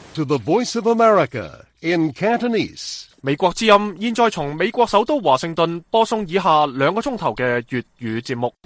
to the Voice of America in Cantonese. 美國之音現在從美國首都華盛頓播送以下2個鐘頭嘅粵語節目。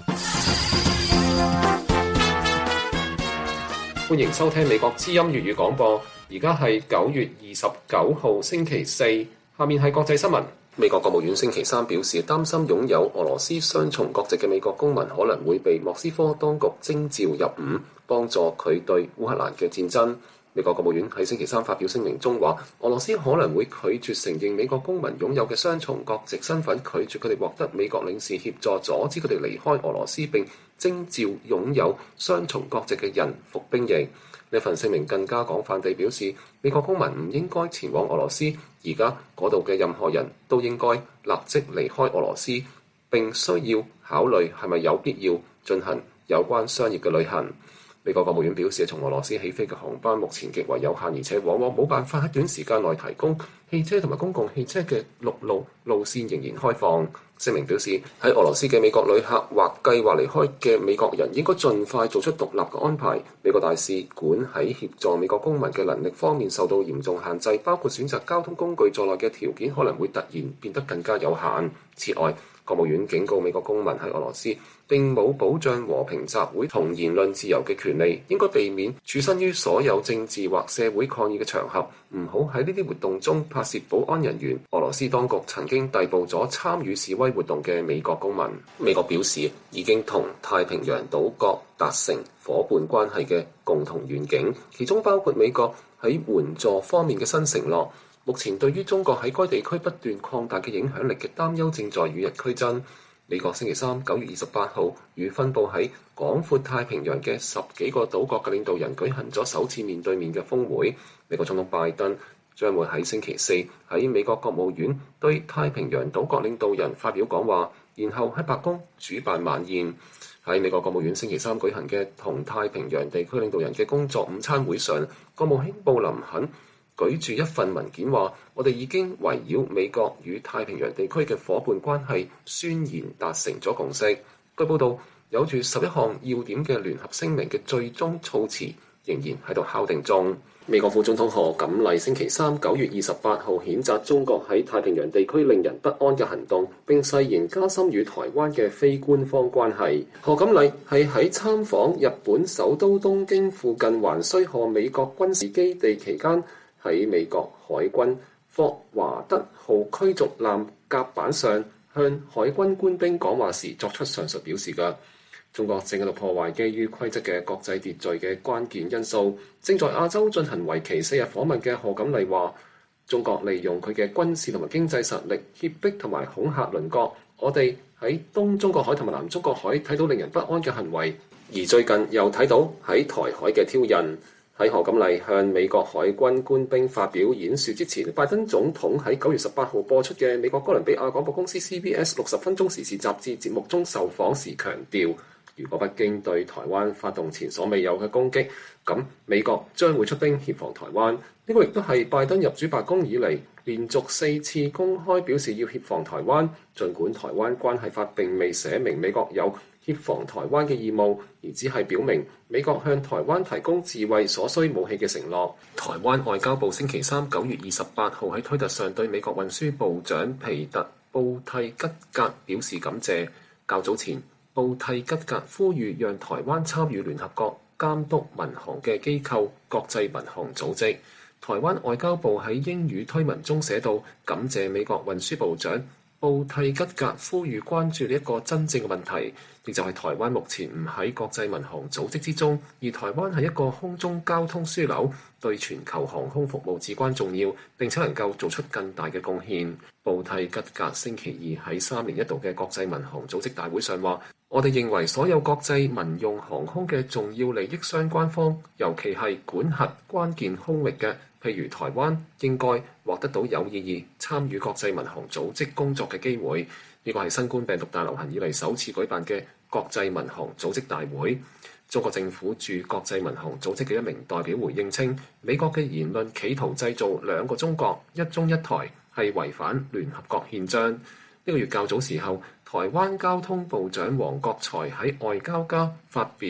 歡迎收聽美國之音粵語廣播。而家係9月29號星期四，下面係國際新聞。美國國務院星期三表示，擔心擁有俄羅斯雙重國籍嘅美國公民可能會被莫斯科當局徵召入伍，幫助佢對烏克蘭嘅戰爭。美國國務院喺星期三發表聲明中話，俄羅斯可能會拒絕承認美國公民擁有嘅雙重國籍身份，拒絕佢哋獲得美國領事協助，阻止佢哋離開俄羅斯，並徵召擁有雙重國籍嘅人服兵役。呢份聲明更加廣泛地表示，美國公民唔應該前往俄羅斯，而家嗰度嘅任何人都應該立即離開俄羅斯，並需要考慮係咪有必要進行有關商業嘅旅行。美國國務院表示，從俄羅斯起飛嘅航班目前極為有限，而且往往冇辦法喺短時間內提供汽車同埋公共汽車嘅陸路路線仍然開放。聲明表示，喺俄羅斯嘅美國旅客或計劃離開嘅美國人應該盡快做出獨立嘅安排。美國大使館喺協助美國公民嘅能力方面受到嚴重限制，包括選擇交通工具在內嘅條件可能會突然變得更加有限。此外，國務院警告美國公民喺俄羅斯並冇保障和平集會同言論自由嘅權利，應該避免處身於所有政治或社會抗議嘅場合，唔好喺呢啲活動中拍攝保安人員。俄羅斯當局曾經逮捕咗參與示威活動嘅美國公民。美國表示已經同太平洋島國達成夥伴關係嘅共同願景，其中包括美國喺援助方面嘅新承諾。目前對於中國喺該地區不斷擴大嘅影響力嘅擔憂正在與日俱增。美國星期三9月28號與分佈喺廣闊太平洋嘅10幾個島國嘅領導人舉行咗首次面對面嘅峰會。美國總統拜登將會喺星期四喺美國國務院對太平洋島國領導人發表講話，然後喺白宮主辦晚宴。喺美國國務院星期三舉行嘅同太平洋地區領導人嘅工作午餐會上，國務卿布林肯舉住一份文件話，我哋已經圍繞美國與太平洋地區嘅夥伴關係宣言達成咗共識。據報道，有住11項要點嘅聯合聲明嘅最終措辭仍然喺度敲定中。美國副總統賀錦麗星期三9月28號譴責中國喺太平洋地區令人不安嘅行動，並誓言加深與台灣嘅非官方關係。賀錦麗係喺參訪日本首都東京附近橫須賀美國軍事基地期間，喺美國海軍霍華德號驅逐艦甲板上向海軍官兵講話時作出上述表示嘅。中國正喺度破壞基於規則嘅國際秩序嘅關鍵因素。正在亞洲進行為期4日訪問嘅賀錦麗話，中國利用佢嘅軍事同埋經濟實力脅迫同埋恐嚇鄰國。我哋喺東中國海同埋南中國海睇到令人不安嘅行為，而最近又睇到喺台海嘅挑釁。喺賀錦麗向美國海軍官兵發表演說之前，拜登總統喺9月18號播出嘅美國哥倫比亞廣播公司 CBS 60分鐘時事雜誌節目中受訪時強調，如果北京對台灣發動前所未有嘅攻擊，咁美國將會出兵協防台灣。呢個亦都係拜登入主白宮以嚟連續4次公開表示要協防台灣，儘管台灣關係法並未寫明美國有協防台灣嘅義務，而只係表明美國向台灣提供自衛所需武器嘅承諾。台灣外交部星期三9月28號喺推特上對美國運輸部長皮特布蒂吉格表示感謝。較早前，布蒂吉格呼籲讓台灣參與聯合國監督民航嘅機構國際民航組織。台灣外交部喺英語推文中寫道，感謝美國運輸部長布蒂吉格呼籲關注呢一個真正嘅問題，亦就係台灣目前唔喺國際民航組織之中，而台灣係一個空中交通樞紐，對全球航空服務至關重要，並且能夠做出更大嘅貢獻。布蒂吉格星期二喺3年一度嘅國際民航組織大會上話，我哋認為所有國際民用航空嘅重要利益相關方，尤其係管轄關鍵空域嘅，譬如台灣，應該獲得到有意義參與國際民航組織工作嘅機會。呢個係新冠病毒大流行以嚟首次舉辦嘅國際民航組織大會。中國政府駐國際民航組織嘅一名代表回應稱，美國嘅言論企圖製造2個中國、一中一台，係違反聯合國憲章。呢個月較早時候，台灣交通部長黃國財喺外交家發表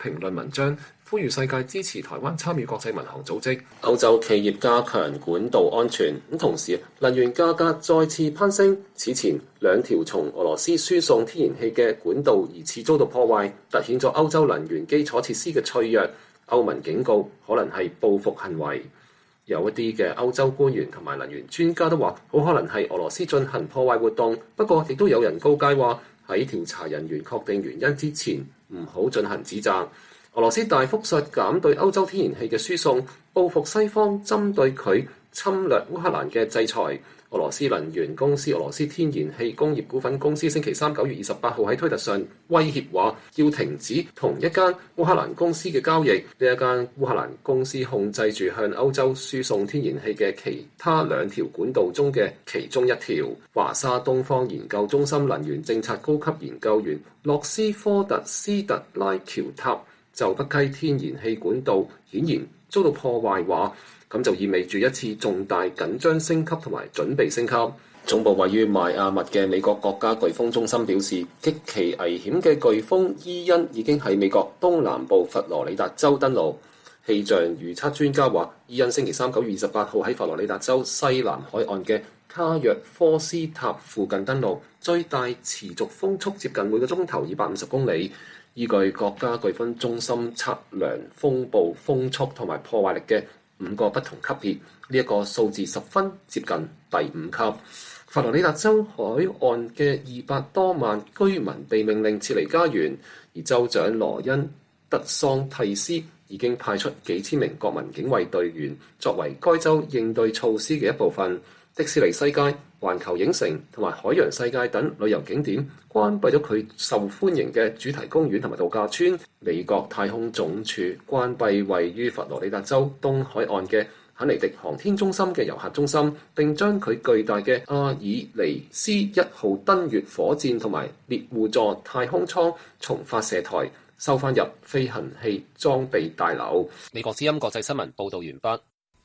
評論文章，呼籲世界支持台灣參與國際民航組織。歐洲企業加強管道安全，同時能源價格再次攀升。此前兩條從俄羅斯輸送天然氣嘅管道疑似遭到破壞，凸顯咗歐洲能源基礎設施嘅脆弱。歐盟警告可能係報復行為。有一啲嘅歐洲官員同埋能源專家都話，好可能係俄羅斯進行破壞活動。不過，亦都有人告誡話，喺調查人員確定原因之前，唔好進行指責。俄羅斯大幅削減對歐洲天然氣嘅輸送，報復西方針對佢侵略烏克蘭嘅制裁。俄羅斯能源公司俄羅斯天然氣工業股份公司星期三9月28號喺推特上威脅話，要停止同一間烏克蘭公司嘅交易。呢一間烏克蘭公司控制住向歐洲輸送天然氣嘅其他兩條管道中嘅其中一條。華沙東方研究中心能源政策高級研究員洛斯科特斯特拉喬塔就北溪天然氣管道顯然遭到破壞話，咁就意味住一次重大緊張升級同埋準備升級。總部位於邁阿密嘅美國國家颶風中心表示，極其危險嘅颶風伊恩已經喺美國東南部佛羅里達州登陸。氣象預測專家話，伊恩星期三9月28號喺佛羅里達州西南海岸嘅卡約科斯塔附近登陸，最大持續風速接近每個鐘頭250公里。依據國家颶風中心測量風暴風速同埋破壞力嘅5個不同級別，呢一個數字十分接近第5級。佛羅里達州海岸嘅200多萬居民被命令撤離家園，而州長羅恩德桑蒂斯已經派出幾千名國民警衛隊員作為該州應對措施嘅一部分。迪士尼世界、環球影城同埋海洋世界等旅遊景點關閉咗佢受歡迎嘅主題公園同埋度假村。美國太空總署關閉位於佛羅里達州東海岸嘅肯尼迪航天中心嘅遊客中心，並將佢巨大嘅阿爾尼斯1號登月火箭同埋獵戶座太空艙從發射台收翻入飛行器裝備大樓。美國之音國際新聞報道完畢。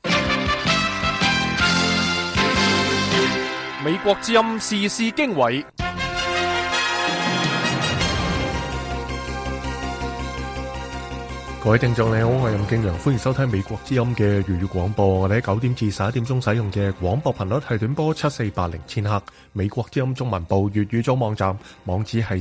美國之音時事經緯， 各位聽眾你好，我係任敬良，歡迎收聽美國之音嘅粵語廣播。我哋喺9點至11點鐘使用嘅廣播頻率係短波7480千赫。美國之音中文部粵語組網站網址係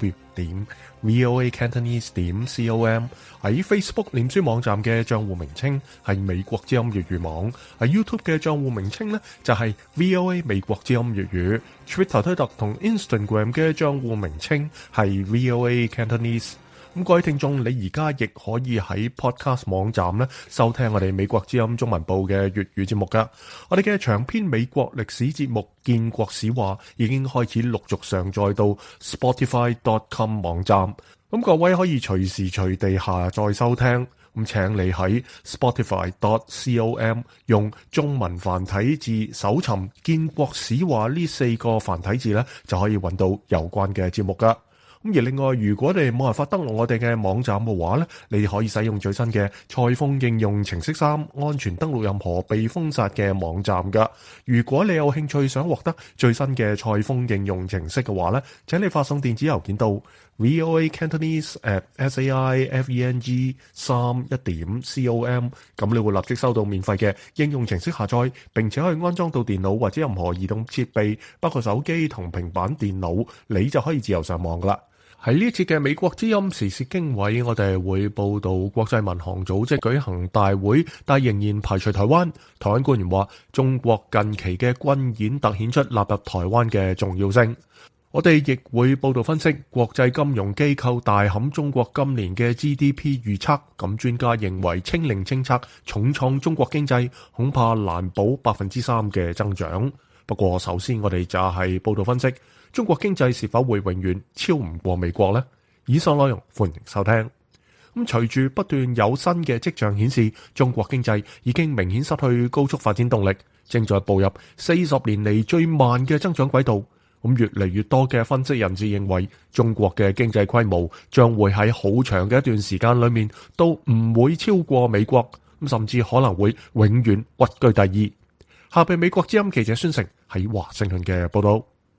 3w.voacantonese.com。喺 Facebook 臉書網站嘅賬戶名稱係美國之音粵語網，喺 YouTube 嘅賬戶名稱呢就係 VOA 美國之音粵語。Twitter 推特同 Instagram 嘅賬戶名稱係 VOA Cantonese。咁各位聽眾，你而家亦可以喺 Podcast 網站咧收聽我哋美國之音中文部嘅粵語節目噶。我哋嘅長篇美國歷史節目《建國史話》已經開始陸續上載到 Spotify.com 網站。咁各位可以隨時隨地下載收聽。咁請你喺 Spotify.com 用中文繁體字搜尋《建國史話》呢4個繁體字咧，就可以揾到有關嘅節目噶。咁而另外，如果你冇辦法登錄我哋嘅網站嘅話咧，你可以使用最新嘅蔡豐應用程式3，安全登錄任何被封殺嘅網站噶。如果你有興趣想獲得最新嘅蔡豐應用程式嘅話咧，請你發送電子郵件到 voacantonese@saifeng3.com， 咁你會立即收到免費嘅應用程式下載，並且可以安裝到電腦或者任何移動設備，包括手機同平板電腦，你就可以自由上網噶啦。喺呢一節嘅美國之音時事經緯，我哋會報道國際民航組織舉行大會，但仍然排除台灣。台灣官員話，中國近期嘅軍演突顯出納入台灣嘅重要性。我哋亦會報道分析國際金融機構大砍中國今年嘅 GDP 預測，咁專家認為清零政策重創中國經濟，恐怕難保3%嘅增長。不過首先我哋就係報道分析中國經濟是否會永遠超唔過美國呢？以上內容歡迎收聽。咁隨住不斷有新嘅跡象顯示，中國經濟已經明顯失去高速發展動力，正在步入40年嚟最慢嘅增長軌道。咁越嚟越多嘅分析人士認為，中國嘅經濟規模將會喺好長嘅一段時間裏面都唔會超過美國，甚至可能會永遠屈居第2。下邊美國之音記者孫成喺華盛頓嘅報道。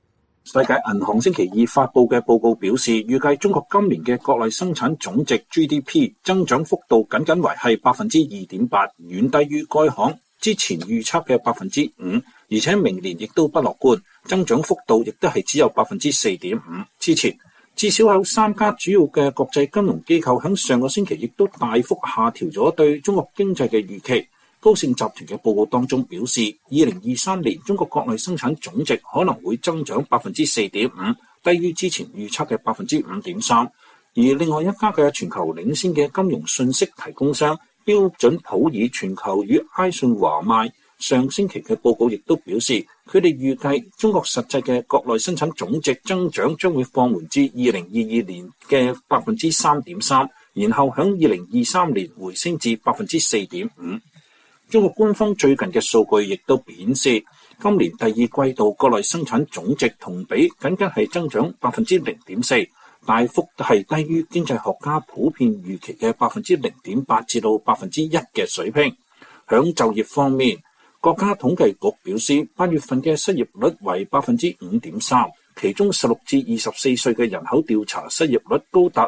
世界銀行星期二發布嘅報告表示，預計中國今年嘅國內生產總值 GDP 增長幅度僅僅為係 2.8%， 遠低於該行之前預測嘅 5%， 而且明年亦都不樂觀，增長幅度亦都係只有 4.5%。之前至少有3家主要嘅國際金融機構喺上個星期亦都大幅下調咗對中國經濟嘅預期。高盛集團嘅報告當中表示，2023年中國國內生產總值可能會增長 4.5%， 低於之前預測嘅 5.3%。而另外一家嘅全球領先嘅金融信息提供商標準普爾全球與埃信華邁上星期嘅報告亦都表示，佢哋預計中國實際嘅國內生產總值增長將會放緩至2022年嘅 3.3%， 然後喺2023年回升至 4.5%。中國官方最近嘅數據亦都顯示，今年第二季度國內生產總值同比僅僅係增長 0.4%， 大幅係低於經濟學家普遍預期嘅 0.8% 至到 1% 嘅水平。響就業方面，國家統計局表示，8月份嘅失業率為 5.3%， 其中16至24歲嘅人口調查失業率高達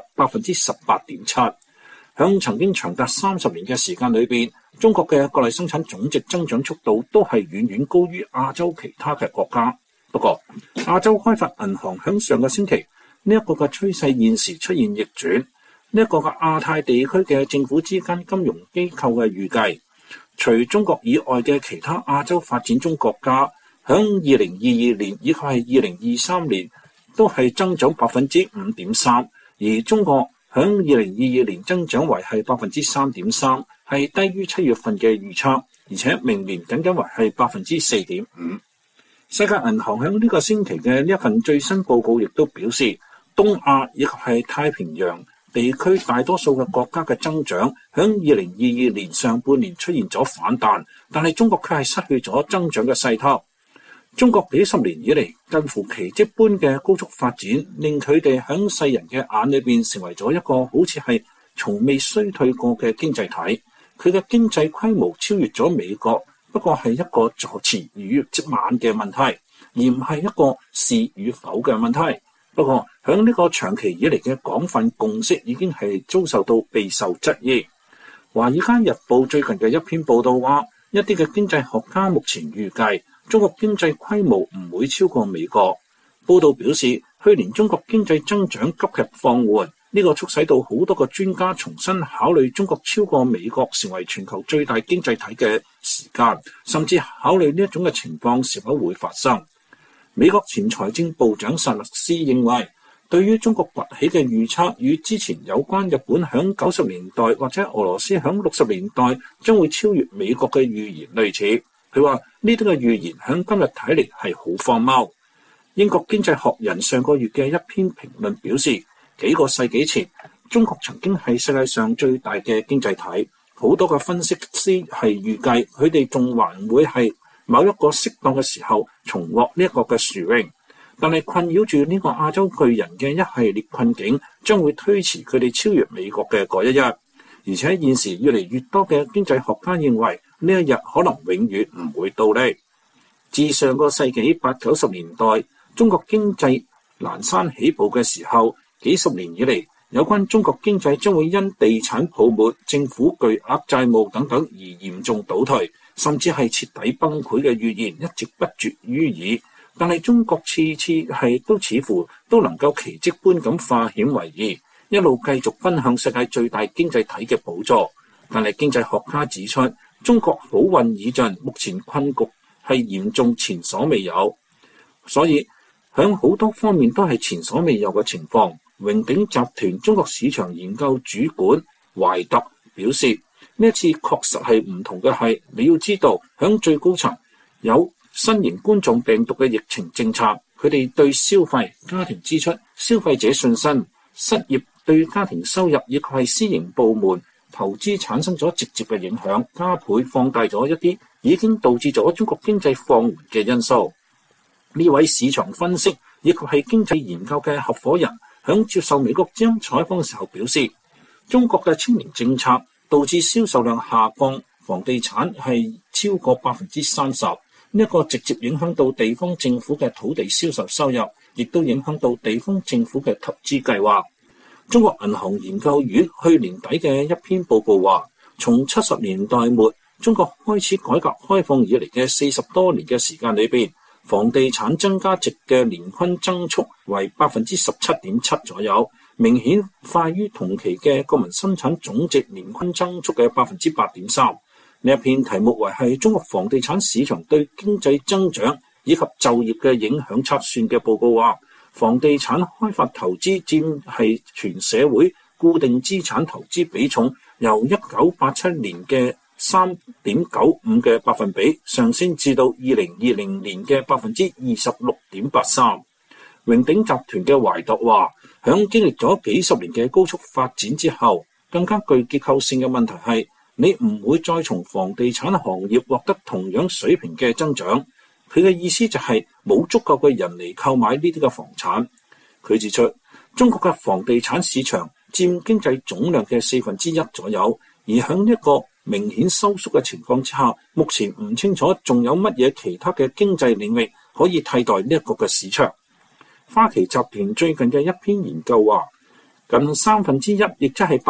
18.7%。響曾經長達30年嘅時間裏邊，中國嘅國內生產總值增長速度都係遠遠高於亞洲其他嘅國家。不過，亞洲開發銀行響上個星期呢一個嘅趨勢現時出現逆轉。呢一個嘅亞太地區嘅政府之間金融機構嘅預計，除中國以外嘅其他亞洲發展中國家，響2022年以及係2023年都係增長 5.3%， 而中國響2022年增長為係 3.3%， 係低於7月份嘅預測，而且明年僅僅為係 4.5%。世界銀行響呢個星期嘅呢一份最新報告亦都表示，東亞以及係太平洋地區大多數嘅國家嘅增長響2022年上半年出現咗反彈，但係中國卻係失去咗增長嘅勢頭。中國幾十年以嚟近乎奇蹟般嘅高速發展，令佢哋喺世人嘅眼裏邊成為咗一個好似係從未衰退過嘅經濟體。佢嘅經濟規模超越咗美國，不過係一個坐遲與慢嘅問題，而唔係一個是與否嘅問題。不過喺呢個長期以嚟嘅廣泛共識已經係遭受到備受質疑。華爾街日報最近嘅一篇報道話，一啲嘅經濟學家目前預計中國經濟規模唔會超過美國。報道表示，去年中國經濟增長急劇放緩，呢個促使到好多個專家重新考慮中國超過美國成為全球最大經濟體嘅時間，甚至考慮呢一種嘅情況是否會發生。美國前財政部長薩勒斯認為，對於中國崛起嘅預測與之前有關日本響90年代或者俄羅斯響60年代將會超越美國嘅預言類似。佢話呢啲嘅預言響今日睇嚟係好荒謬。英國經濟學人上個月嘅一篇評論表示，幾個世紀前中國曾經係世界上最大嘅經濟體，好多嘅分析師係預計佢哋仲還會係某一個適當嘅時候重獲呢一個嘅殊榮，但係困擾住呢個亞洲巨人嘅一系列困境將會推遲佢哋超越美國嘅嗰一日。而且現時越嚟越多嘅經濟學家認為呢一日可能永遠唔會到嚟。自上個世紀80-90年代中國經濟闌珊起步嘅時候，幾十年以嚟有關中國經濟將會因地產泡沫、政府巨額債務等等而嚴重倒退，甚至係徹底崩潰嘅預言一直不絕於耳。但係中國次次係都似乎都能夠奇蹟般咁化險為夷，一路繼續奔向世界最大經濟體嘅寶座。但係經濟學家指出，中國好運已盡，目前困局係嚴重前所未有，所以響好多方面都係前所未有嘅情況。榮鼎集團中國市場研究主管懷特表示，呢一次確實係唔同嘅係，你要知道響最高層有新型冠狀病毒嘅疫情政策，佢哋對消費、家庭支出、消費者信心、失業對家庭收入以及係私營部門投資產生咗直接嘅影響，加倍放大咗一啲已經導致咗中國經濟放緩嘅因素。呢位市場分析以及係經濟研究嘅合夥人響接受美國之音採訪嘅時候表示，中國嘅青年政策導致銷售量下降，房地產係超過 30%， 呢一個直接影響到地方政府嘅土地銷售收入， 亦都影響到地方政府嘅投資計劃。中國銀行研究院去年底嘅一篇報告話，從70年代末中國開始改革開放以嚟嘅40多年嘅時間裏邊，房地產增加值嘅年均增速為 17.7% 左右，明顯快於同期嘅國民生產總值年均增速嘅 8.3%。呢一篇題目為係中國房地產市場對經濟增長以及就業嘅影響測算嘅報告話，房地產開發投資佔係全社會固定資產投資比重由1987年嘅 3.95% 嘅百分比上升至到2020年嘅 26.83%。榮鼎集團嘅懷度話，響經歷咗幾十年嘅高速發展之後，更加具結構性嘅問題係，你唔會再從房地產行業獲得同樣水平嘅增長。佢嘅意思就係冇足夠嘅人嚟購買呢啲嘅房產。佢指出，中國嘅房地產市場佔經濟總量嘅1/4左右，而響一個明顯收縮嘅情況之下，目前唔清楚仲有乜嘢其他嘅經濟領域可以替代呢一個嘅市場。花旗集團最近嘅一篇研究話，近1/3，亦即係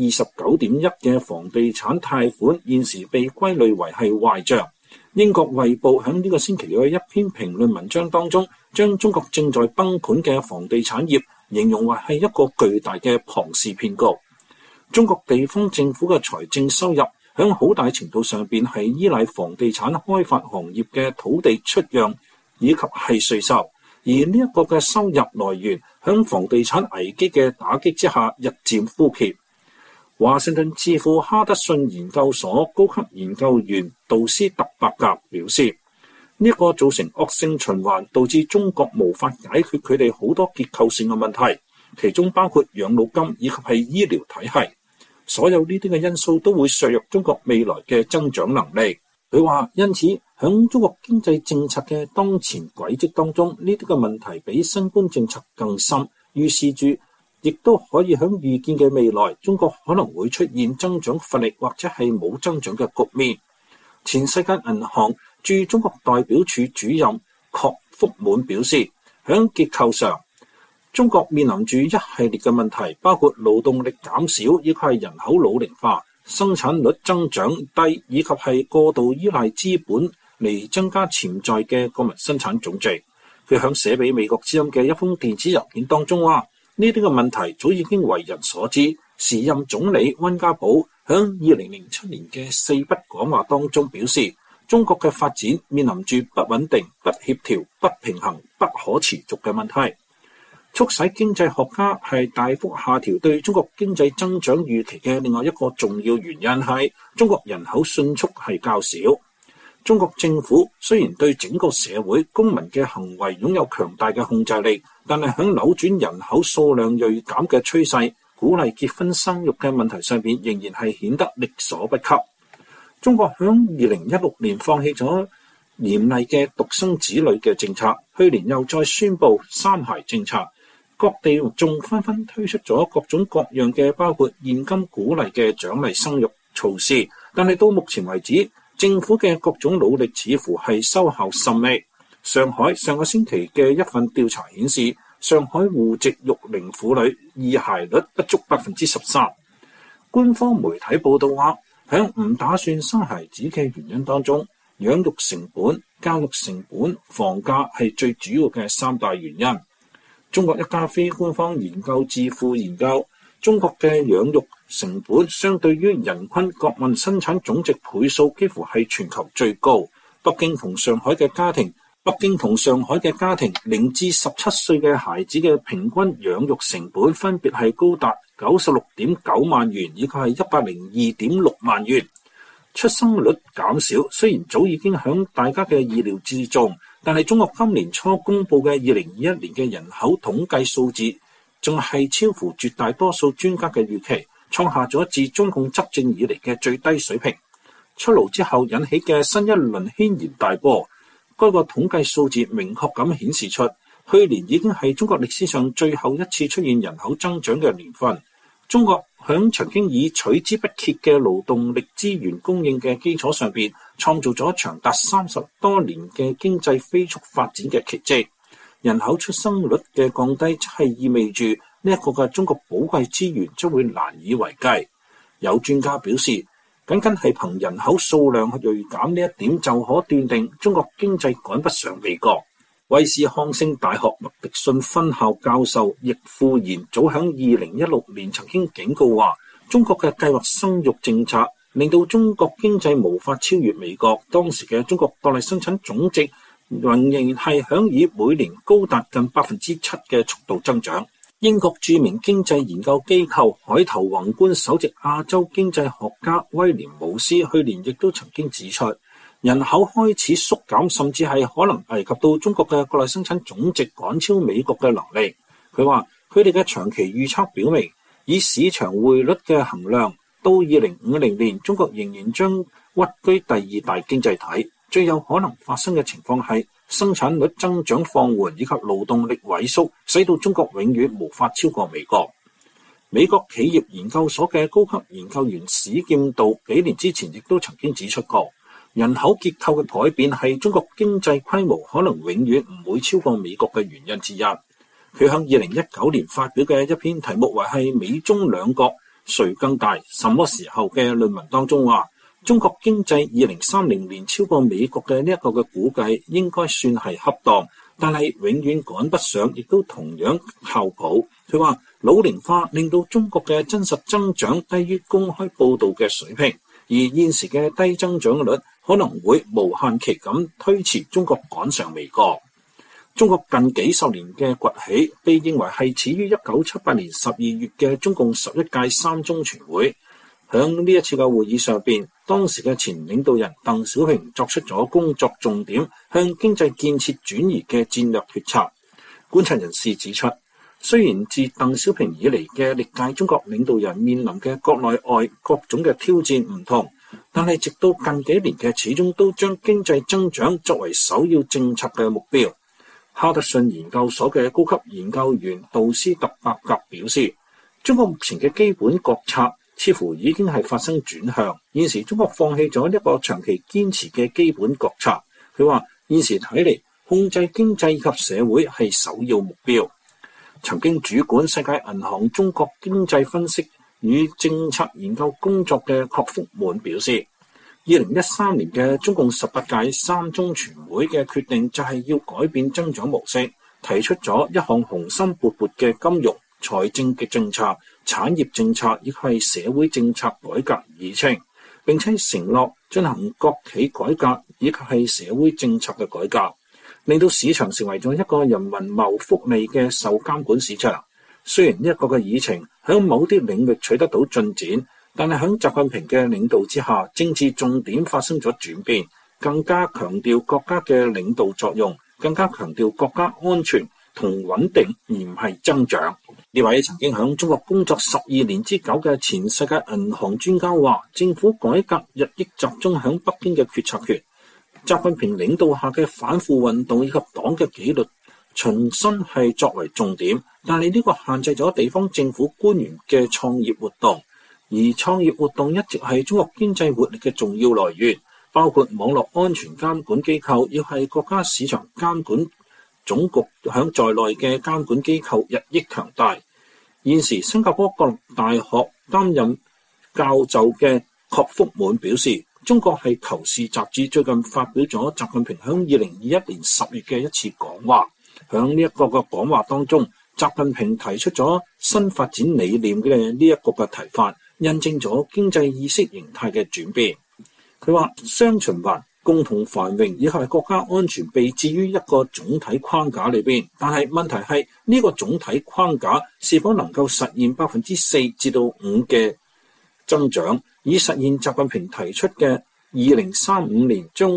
29.1% 嘅房地產貸款現時被歸類為係壞賬。英國衛報喺呢個星期嘅一篇評論文章當中，將中國正在崩盤嘅房地產業形容為係一個巨大嘅龐氏騙局。中國地方政府嘅財政收入喺好大程度上邊係依賴房地產開發行業嘅土地出讓以及係稅收，而呢一個嘅收入來源喺房地產危機嘅打擊之下日漸枯竭。華盛頓智庫哈德遜研究所高級研究員杜斯特伯格表示，呢一個造成惡性循環，導致中國無法解決佢哋好多結構性嘅問題，其中包括養老金以及係醫療體系。所有呢啲嘅因素都會削弱中國未來嘅增長能力。佢話，因此響中國經濟政策嘅當前軌跡當中，呢啲嘅問題比新冠政策更深，預示住亦都可以喺預見嘅未來，中國可能會出現增長乏力或者係冇增長嘅局面。前世界銀行駐中國代表處主任郝福滿表示，喺結構上，中國面臨住一系列嘅問題，包括勞動力減少，以及係人口老齡化、生產率增長低，以及係過度依賴資本嚟增加潛在嘅國民生產總值。佢響寫俾美國之音嘅一封電子郵件當中話，呢啲嘅問題早已經為人所知。時任總理溫家寶響2007年嘅4不講話當中表示，中國嘅發展面臨住不穩定、不協調、不平衡、不可持續嘅問題。促使經濟學家係大幅下調對中國經濟增長預期嘅另外一個重要原因係中國人口迅速係較少。中國政府雖然對整個社會公民嘅行為擁有強大嘅控制力，但係喺扭轉人口數量銳減嘅趨勢、鼓勵結婚生育嘅問題上邊，仍然係顯得力所不及。中國喺2016年放棄咗嚴厲嘅獨生子女嘅政策，去年又再宣布三孩政策，各地仲紛紛推出咗各種各樣嘅包括現金鼓勵嘅獎勵生育措施，但係到目前為止，政府嘅各種努力似乎係收效甚微。上海上個星期嘅一份調查顯示，上海戶籍育齡婦女二孩率不足 13%。官方媒體報道話，喺唔打算生孩子嘅原因當中，養育成本、教育成本、房價係最主要嘅三大原因。中國一家非官方研究智庫研究，中國嘅養育成本相對於人均國民生產總值倍數幾乎係全球最高。北京同上海嘅家庭0至17歲嘅孩子嘅平均養育成本分別係高達 96.9 萬元以及係 102.6 萬元。出生率減少雖然早已經響大家嘅意料之中，但係中國今年初公布嘅2021年嘅人口統計數字仲係超乎絕大多數專家嘅預期，創下咗自中共執政以嚟嘅最低水平。出爐之後引起嘅新一輪軒然大波，該個統計數字明確咁顯示出，去年已經係中國歷史上最後一次出現人口增長嘅年份。中國響曾經以取之不竭嘅勞動力資源供應嘅基礎上邊，創造咗長達30多年嘅經濟飛速發展嘅奇蹟。 人口出生率嘅降低，即係意味住呢一個嘅中國寶貴資源將會難以為繼。有專家表示，僅係憑人口數量去銳減呢一點，就可斷定中國經濟趕不上美國。威斯康星大學麥迪遜分校教授易富賢早喺2016年曾經警告話，中國嘅計劃生育政策令到中國經濟無法超越美國。當時嘅中國國內生產總值仍然係響以每年高達近7%嘅速度增長。英國著名經濟研究機構海頭宏觀首席亞洲經濟學家威廉姆斯去年亦都曾經指出，人口開始縮減，甚至係可能危及到中國嘅國內生產總值趕超美國嘅能力。佢話佢哋嘅長期預測表明，以市場匯率嘅衡量，到2050年，中國仍然將屈居第二大經濟體。最有可能發生嘅情況係生產率增長放緩以及勞動力萎縮，使到中國永遠無法超過美國。美國企業研究所嘅高級研究員史劍道幾年之前亦都曾經指出過，人口結構嘅改變係中國經濟規模可能永遠唔會超過美國嘅原因之一。佢喺2019年發表嘅一篇題目為係美中兩國誰更大什麼時候嘅論文當中話，中國經濟2030年超過美國嘅呢一個嘅估計應該算係恰當，但係永遠趕不上，亦都同樣靠譜。佢話老齡化令到中國嘅真實增長低於公開報導嘅水平，而現時嘅低增長率可能會無限期咁推遲中國趕上美國。中國近幾十年嘅崛起被認為係始於1978年12月嘅中共11屆三中全會。響呢一次嘅會議上邊，當時嘅前領導人鄧小平作出咗工作重點向經濟建設轉移嘅戰略決策。觀察人士指出，雖然自鄧小平以嚟嘅歷屆中國領導人面臨嘅國內外各種嘅挑戰唔同，但係直到近幾年嘅始終都將經濟增長作為首要政策嘅目標。哈德遜研究所嘅高級研究員杜斯特伯格表示，中國目前嘅基本國策似乎已經係發生轉向，現時中國放棄咗一個長期堅持嘅基本國策。佢話現時睇嚟，控制經濟及社會係首要目標。曾經主管世界銀行中國經濟分析與政策研究工作嘅郝福滿表示，2013年嘅中共18屆三中全會嘅決定就係要改變增長模式，提出咗一項雄心勃勃嘅金融、財政嘅政策、產業政策亦係社會政策改革議程，並且承諾進行國企改革以及係社會政策嘅改革，令到市場成為咗一個人民謀福利嘅受監管市場。雖然呢一個嘅議程喺某啲領域取得到進展，但係喺習近平嘅領導之下，政治重點發生咗轉變，更加強調國家嘅領導作用，更加強調國家安全同穩定，而唔係增長。呢位曾經喺中國工作12年之久嘅前世界銀行專家話，政府改革日益集中喺北京嘅決策權，習近平領導下嘅反腐運動以及黨嘅紀律重新係作為重點，但係呢個限制咗地方政府官員嘅創業活動，而創業活動一直係中國經濟活力嘅重要來源，包括網絡安全監管機構，要係國家市場監管總局響在內嘅監管機構日益強大。現時新加坡國立大學擔任教授嘅郝福滿表示，中國係《求是》雜誌最近發表咗習近平響2021年10月嘅一次講話。響呢一個嘅講話當中，習近平提出咗新發展理念嘅呢一個嘅提法，印證咗經濟意識形態嘅轉變。佢話雙循環、共同繁榮以及國家安全被置於一個總體框架裏邊，但係問題係呢個總體框架是否能夠實現4%至到5%嘅增長，以實現習近平提出嘅2035年將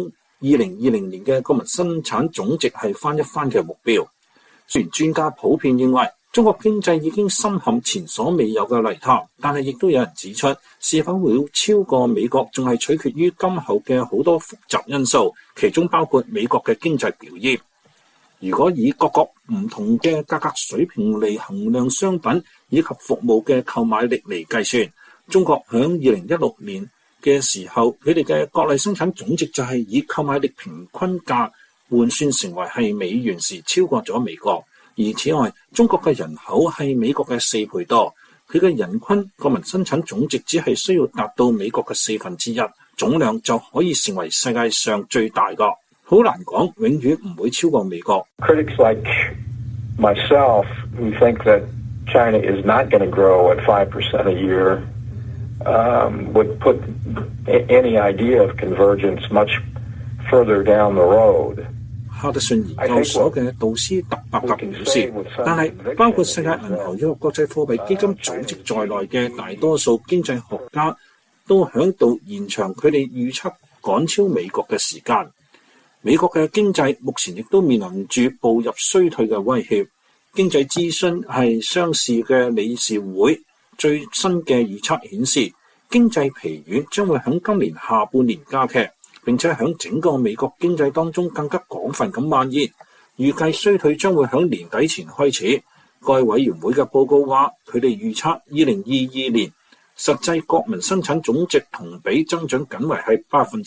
2020年嘅國民生產總值係翻一番嘅目標。雖然專家普遍認為中國經濟已經深陷前所未有嘅泥潭，但係亦都有人指出，是否會超過美國，仲係取決於今後嘅好多複雜因素，其中包括美國嘅經濟表現。如果以各國唔同嘅價格水平嚟衡量商品以及服務嘅購買力嚟計算，中國響2016年嘅時候，佢哋嘅國內生產總值就係以購買力平均價換算成為係美元時超過咗美國。而此外，中國嘅人口係美國嘅4倍多，佢嘅人均國民生產總值只係需要達到美國嘅1/4，總量就可以成為世界上最大個。好難講，永遠唔會超過美國。 Critics like myself who think that China is not going to grow at 5% a year would put any idea of convergence much further down the road. 哈德遜研究所嘅杜斯特伯格表示，但係包括世界銀行以及國際貨幣基金組織在內嘅大多數經濟學家都響度延長佢哋預測趕超美國嘅時間。美國嘅經濟目前亦都面臨住步入衰退嘅威脅。經濟諮詢係商事嘅理事會最新嘅預測顯示，經濟疲軟將會喺今年下半年加劇，並且喺整個美國經濟當中更加廣泛咁蔓延。預計衰退將會喺年底前開始。該委員會嘅報告話，佢哋預測2022年實際國民生產總值同比增長僅為係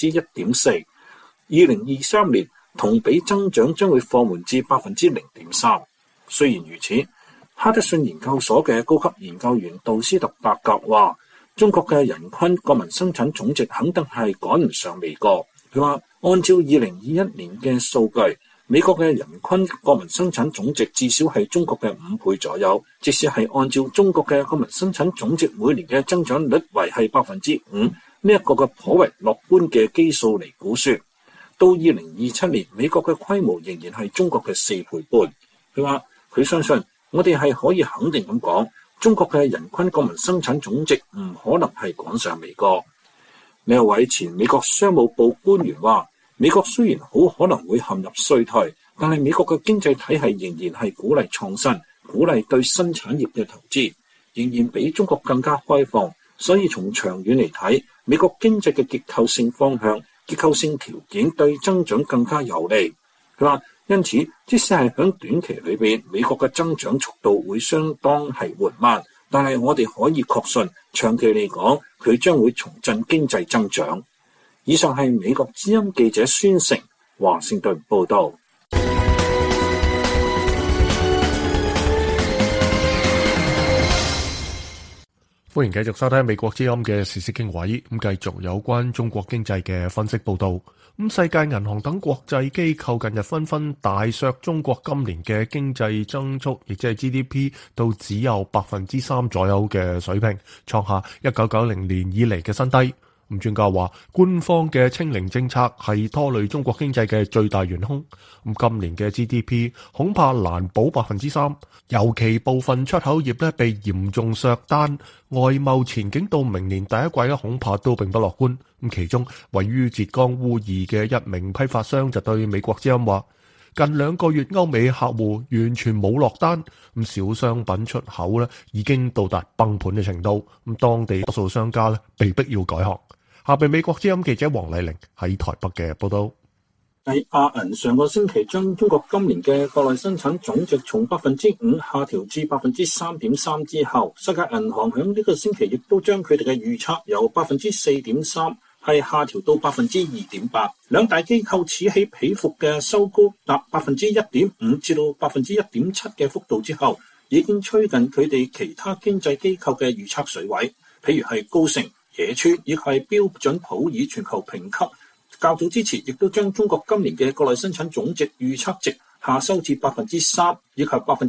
1.4%。2023年同比增長將會放緩至 0.3%。雖然如此，哈德遜研究所嘅高級研究員杜斯特伯格話，中國嘅人均國民生產總值肯定係趕唔上美國。佢話，按照2021年嘅數據，美國嘅人均國民生產總值至少係中國嘅5倍左右。即使係按照中國嘅國民生產總值每年嘅增長率為係 5%， 呢一個嘅頗為樂觀嘅基數嚟估算，到2027年，美國嘅規模仍然係中國嘅4倍半。佢話佢相信我哋係可以肯定咁講，中國嘅人均國民生產總值唔可能係趕上美國。呢一位前美國商務部官員話，美國雖然好可能會陷入衰退，但係美國嘅經濟體系仍然係鼓勵創新，鼓勵對新產業嘅投資，仍然比中國更加開放。所以從長遠嚟睇，美國經濟嘅結構性方向、結構性條件對增長更加有利。佢話，因此即使係喺短期裏邊，美國嘅增長速度會相當係緩慢，但係我哋可以確信，長期嚟講，佢將會重振經濟增長。以上係美國之音記者孫成華盛頓報道。 歡迎繼續收聽美國之音嘅時事經緯，咁繼續有關中國經濟嘅分析報道。咁世界銀行等國際機構近日紛紛大削中國今年嘅經濟增速，亦即係 GDP 到只有 3% 左右嘅水平，創下1990年以嚟嘅新低。咁專家話，官方嘅清零政策係拖累中國經濟嘅最大元兇。咁今年嘅 GDP 恐怕難保 3%，尤其部分出口業咧被嚴重削單，外貿前景到明年第一季咧恐怕都並不樂觀。咁其中位於浙江烏爾嘅一名批發商就對美國之音話，近2個月歐美客戶完全冇落單，咁小商品出口咧已經到達崩盤嘅程度，咁當地多數商家咧被逼要改行。下邊美國之音記者黃麗玲喺台北嘅報道。 亞銀上個星期將中國今年嘅國內生產總值從 5% 下調至 3.3% 之後，世界銀行響呢個星期亦都將佢哋嘅預測由 4.3% 係下調到 2.8%。兩大機構此起彼伏嘅收高達 1.5% 至到 1.7% 嘅幅度之後，已經趨近佢哋其他經濟機構嘅預測水位，譬如係高盛、野村亦係標準普爾全球評級，較早之前亦都將中國今年嘅國內生產總值預測值下收至 3%， 以及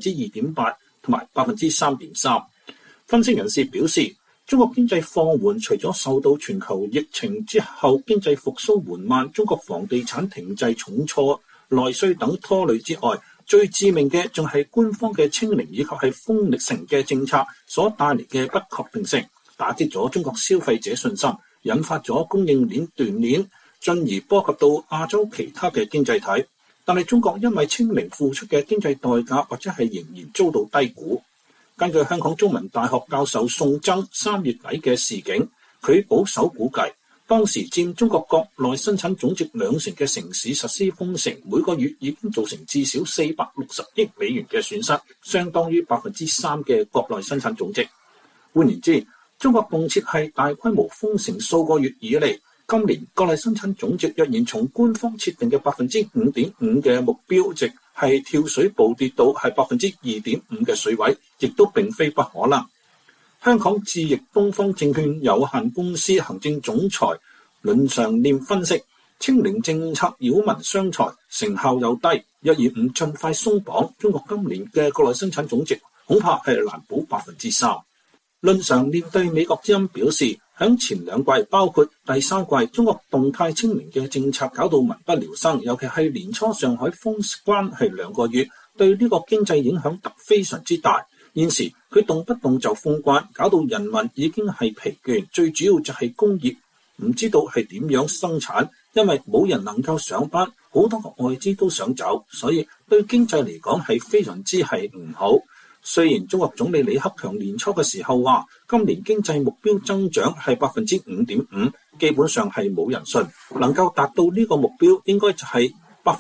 2.8% 同埋 3.3%。分析人士表示，中國經濟放緩除咗受到全球疫情之後經濟復甦緩慢、中國房地產停滯重挫、內需等拖累之外，最致命嘅仲係官方嘅清零以及係封城嘅政策所帶嚟嘅不確定性，打擊咗中國消費者信心，引發咗供應鏈斷鏈，進而波及到亞洲其他嘅經濟體。但係中國因為清零付出嘅經濟代價或者係仍然遭到低估。根據香港中文大學教授宋曾3月底嘅時警，佢保守估計，當時佔中國國內生產總值2成嘅城市實施封城，每個月已經造成至少460億美元嘅損失，相當於 3% 嘅國內生產總值。換言之，中國動輒係大規模封城數個月以嚟， 今年國內生產總值若然從官方設定嘅 5.5% 嘅目標值係跳水暴跌到係 2.5% 嘅水位，亦都並非不可能。香港智易東方證券有限公司行政總裁倫常念分析，清零政策擾民傷財，成效又低，若然唔盡快鬆綁，中國今年嘅國內生產總值恐怕係難保 3%。倫常念對美國之音表示，響前兩季包括第三季，中國動態清零嘅政策搞到民不聊生，尤其係年初上海封關係2個月，對呢個經濟影響非常之大。現時佢動不動就封關，搞到人民已經係疲倦，最主要就係工業唔知道係點樣生產，因為冇人能夠上班，好多個外資都想走，所以對經濟嚟講係非常之係唔好。雖然中國總理李克強年初嘅時候話今年經濟目標增長係 5.5%， 基本上係冇人信，能夠達到呢個目標應該就係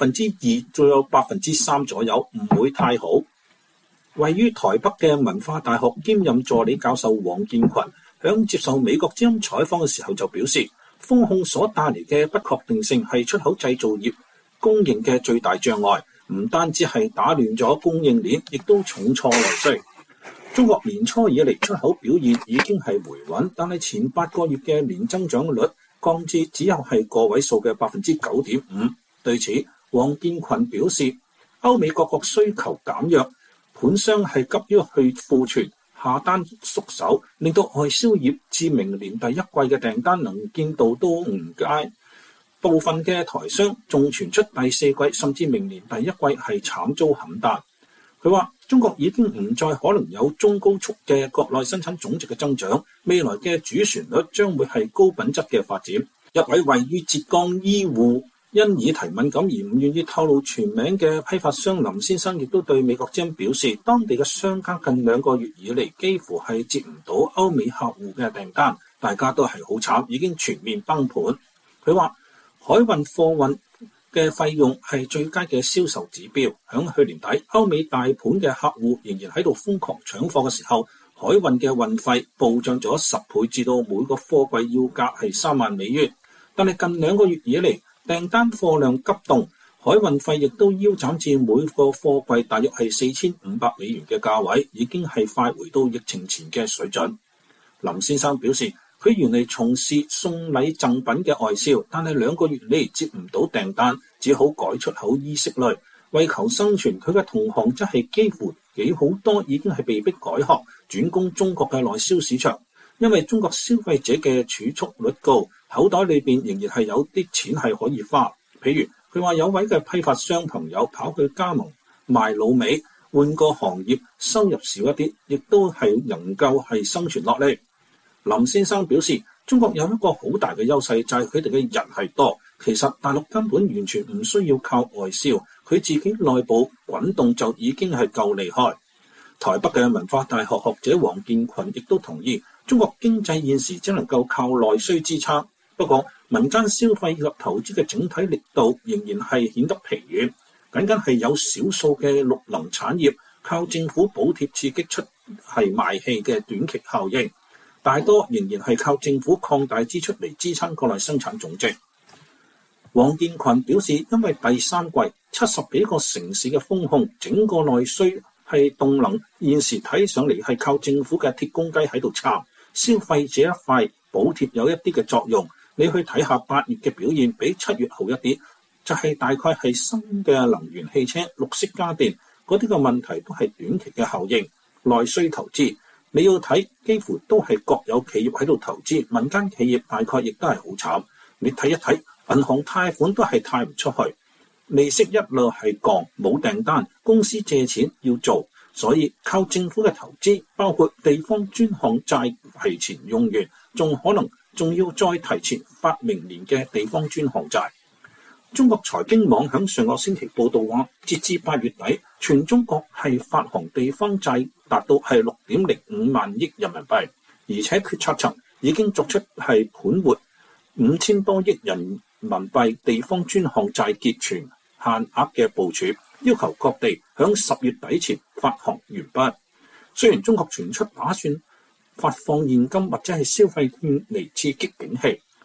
2%， 仲有 3% 左右，唔會太好。位於台北嘅文化大學兼任助理教授王建群響接受美國之音採訪嘅時候就表示，封控所帶嚟嘅不確定性係出口製造業供應嘅最大障礙，唔單止係打亂咗供應鏈，亦都重挫內需。中國年初以嚟出口表現已經係回穩，但係前8個月嘅年增長率降至只有係個位數嘅 9.5%。對此，王建群表示，歐美各國需求減弱，盤商係急於去庫存，下單縮手，令到外銷業至明年第一季嘅訂單能見度都唔佳。部分嘅台商仲傳出第四季甚至明年第一季係慘遭砍單。佢話中國已經唔再可能有中高速嘅國內生產總值嘅增長，未來嘅主旋律將會係高品質嘅發展。一位位於浙江醫護因議題敏感而唔願意透露全名嘅批發商林先生亦都對美國之音表示，當地嘅商家近2個月以嚟幾乎係接唔到歐美客戶嘅訂單，大家都係好慘，已經全面崩盤。佢話海運貨運嘅費用係最佳嘅銷售指標。響去年底，歐美大盤嘅客戶仍然喺度瘋狂搶貨嘅時候，海運嘅運費暴漲咗10倍，至到每個貨櫃要價係3萬美元。但係近2個月以嚟，訂單貨量急凍，海運費亦都腰斬至每個貨櫃大約係4500美元嘅價位，已經係快回到疫情前嘅水準。林先生表示，佢原嚟從事送禮贈品嘅外銷，但係2個月嚟接唔到訂單，只好改出口衣飾類。為求生存，佢嘅同行則係幾乎好多已經係被迫改行，轉攻中國嘅內銷市場。因為中國消費者嘅儲蓄率高，口袋裏邊仍然係有啲錢係可以花。譬如佢話有位嘅批發商朋友跑去加盟賣滷味，換個行業收入少一啲，亦都係能夠係生存落嚟。林先生表示，中國有一個好大嘅優勢，就係佢哋嘅人係多。其實大陸根本完全唔需要靠外銷，佢自己內部滾動就已經係夠厲害。台北嘅文化大學學者王建群亦都同意，中國經濟現時只能夠靠內需支撐，不過民間消費以及投資嘅整體力度仍然係顯得疲軟，僅僅係有少數嘅綠能產業靠政府補貼刺激出係賣氣嘅短期效應，大多仍然係靠政府擴大支出嚟支撐國內生產總值。王建群表示，因為第三季70幾個城市嘅封控，整個內需係動能現時睇上嚟係靠政府嘅鐵公雞喺度撐，消費者一塊補貼有一啲嘅作用。你去睇下8月嘅表現比7月好一啲，就係大概係新嘅能源汽車、綠色家電嗰啲嘅問題都係短期嘅效應。內需投資你要睇，幾乎都係國有企業喺度投資，民間企業大概亦都係好慘。你睇一睇銀行貸款都係貸唔出去，利息一路係降，冇訂單，公司借錢要做，所以靠政府嘅投資，包括地方專項債提前用完，仲要再提前發明年嘅地方專項債。中國財經網響上個星期報道話，截至8月底，全中國係發行地方債達到係6.05萬億人民幣，而且決策層已經作出係盤活5000多億人民幣地方專項債結存限額嘅部署，要求各地響10月底前發行完畢。雖然中國傳出打算發放現金或者係消費券嚟刺激景氣，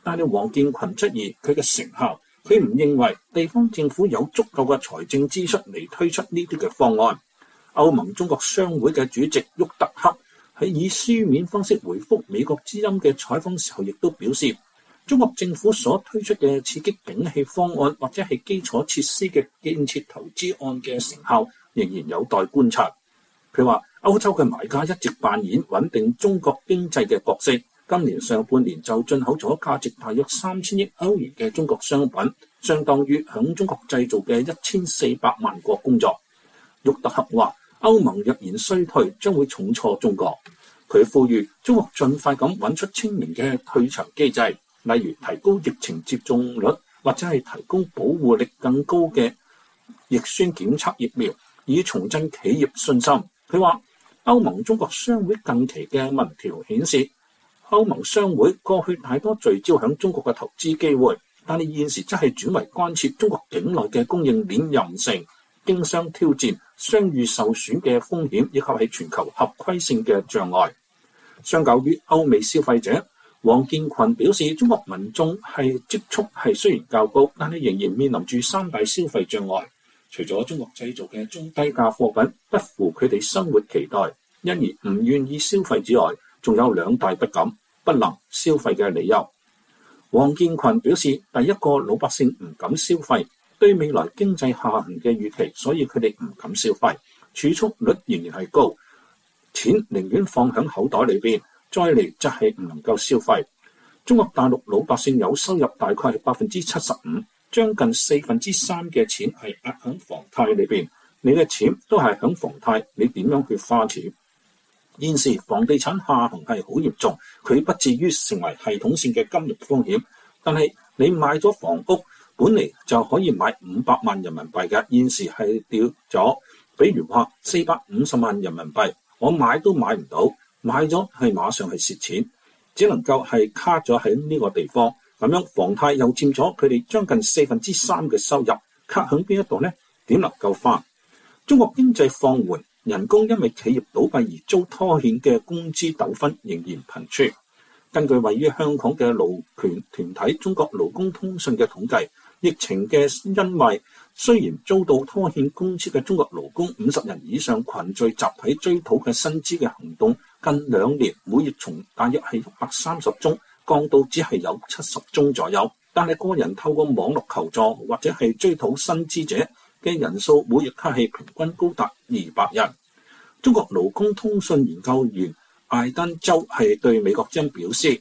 但係黃建群質疑佢嘅成效，佢唔認為地方政府有足夠嘅財政支出嚟推出呢啲嘅方案。歐盟中國商會嘅主席沃特克喺以書面方式回覆美國之音嘅採訪時候，亦都表示，中國政府所推出嘅刺激景氣方案或者係基礎設施嘅建設投資案嘅成效仍然有待觀察。佢話歐洲嘅買家一直扮演穩定中國經濟嘅角色，今年上半年就進口咗價值大約3000億歐元嘅中國商品，相當於響中國製造嘅1400萬個工作。沃特克話歐盟若然衰退，將會重挫中國。佢呼籲中國盡快咁揾出清明嘅退場機制，例如提高疫情接種率，或者係提供保護力更高嘅液酸檢測疫苗，以重振企業信心。佢話歐盟中國商會近期嘅民調顯示，歐盟商會過去大多聚焦響中國嘅投資機會，但係現時則係轉為關切中國境內嘅供應鏈韌性、經商挑戰、商譽受損嘅風險，以及係全球合規性嘅障礙。相較於歐美消費者，黃建群表示，中國民眾係積蓄係雖然較高，但係仍然面臨住三大消費障礙。除咗中國製造嘅中低價貨品不符佢哋生活期待，因而唔願意消費之外，仲有兩大不敢、不能消費嘅理由。黃建群表示，第一個，老百姓唔敢消費，對未來經濟下行嘅預期，所以佢哋唔敢消費，儲蓄率仍然係高，錢寧願放響口袋裏邊。再嚟就係唔能夠消費。中國大陸老百姓有收入大概係75%，將近3/4嘅錢係壓響房貸裏邊。你嘅錢都係響房貸，你點樣去花錢？現時房地產下行係好嚴重，佢不至於成為系統性嘅金融風險。但係你買咗房屋，本嚟就可以買500萬人民幣嘅，現時係掉咗，比如話450萬人民幣，我買都買唔到。買咗係馬上係蝕錢，只能夠係卡咗喺呢個地方，咁樣房貸又佔咗佢哋將近3/4嘅收入，卡喺邊一度呢？點能夠花？中國經濟放緩，人工因為企業倒閉而遭拖欠嘅工資糾紛仍然頻出。根據位於香港嘅勞權團體中國勞工通訊嘅統計，疫情嘅因為雖然遭到拖欠工資嘅中國勞工50人以上群聚集體追討嘅薪資嘅行動，近2年每月從大約係130宗降到只係有70宗左右，但係個人透過網絡求助或者係追討薪資者嘅人數每日卻係平均高達200人。中國勞工通訊研究員艾登州係對美國之音表示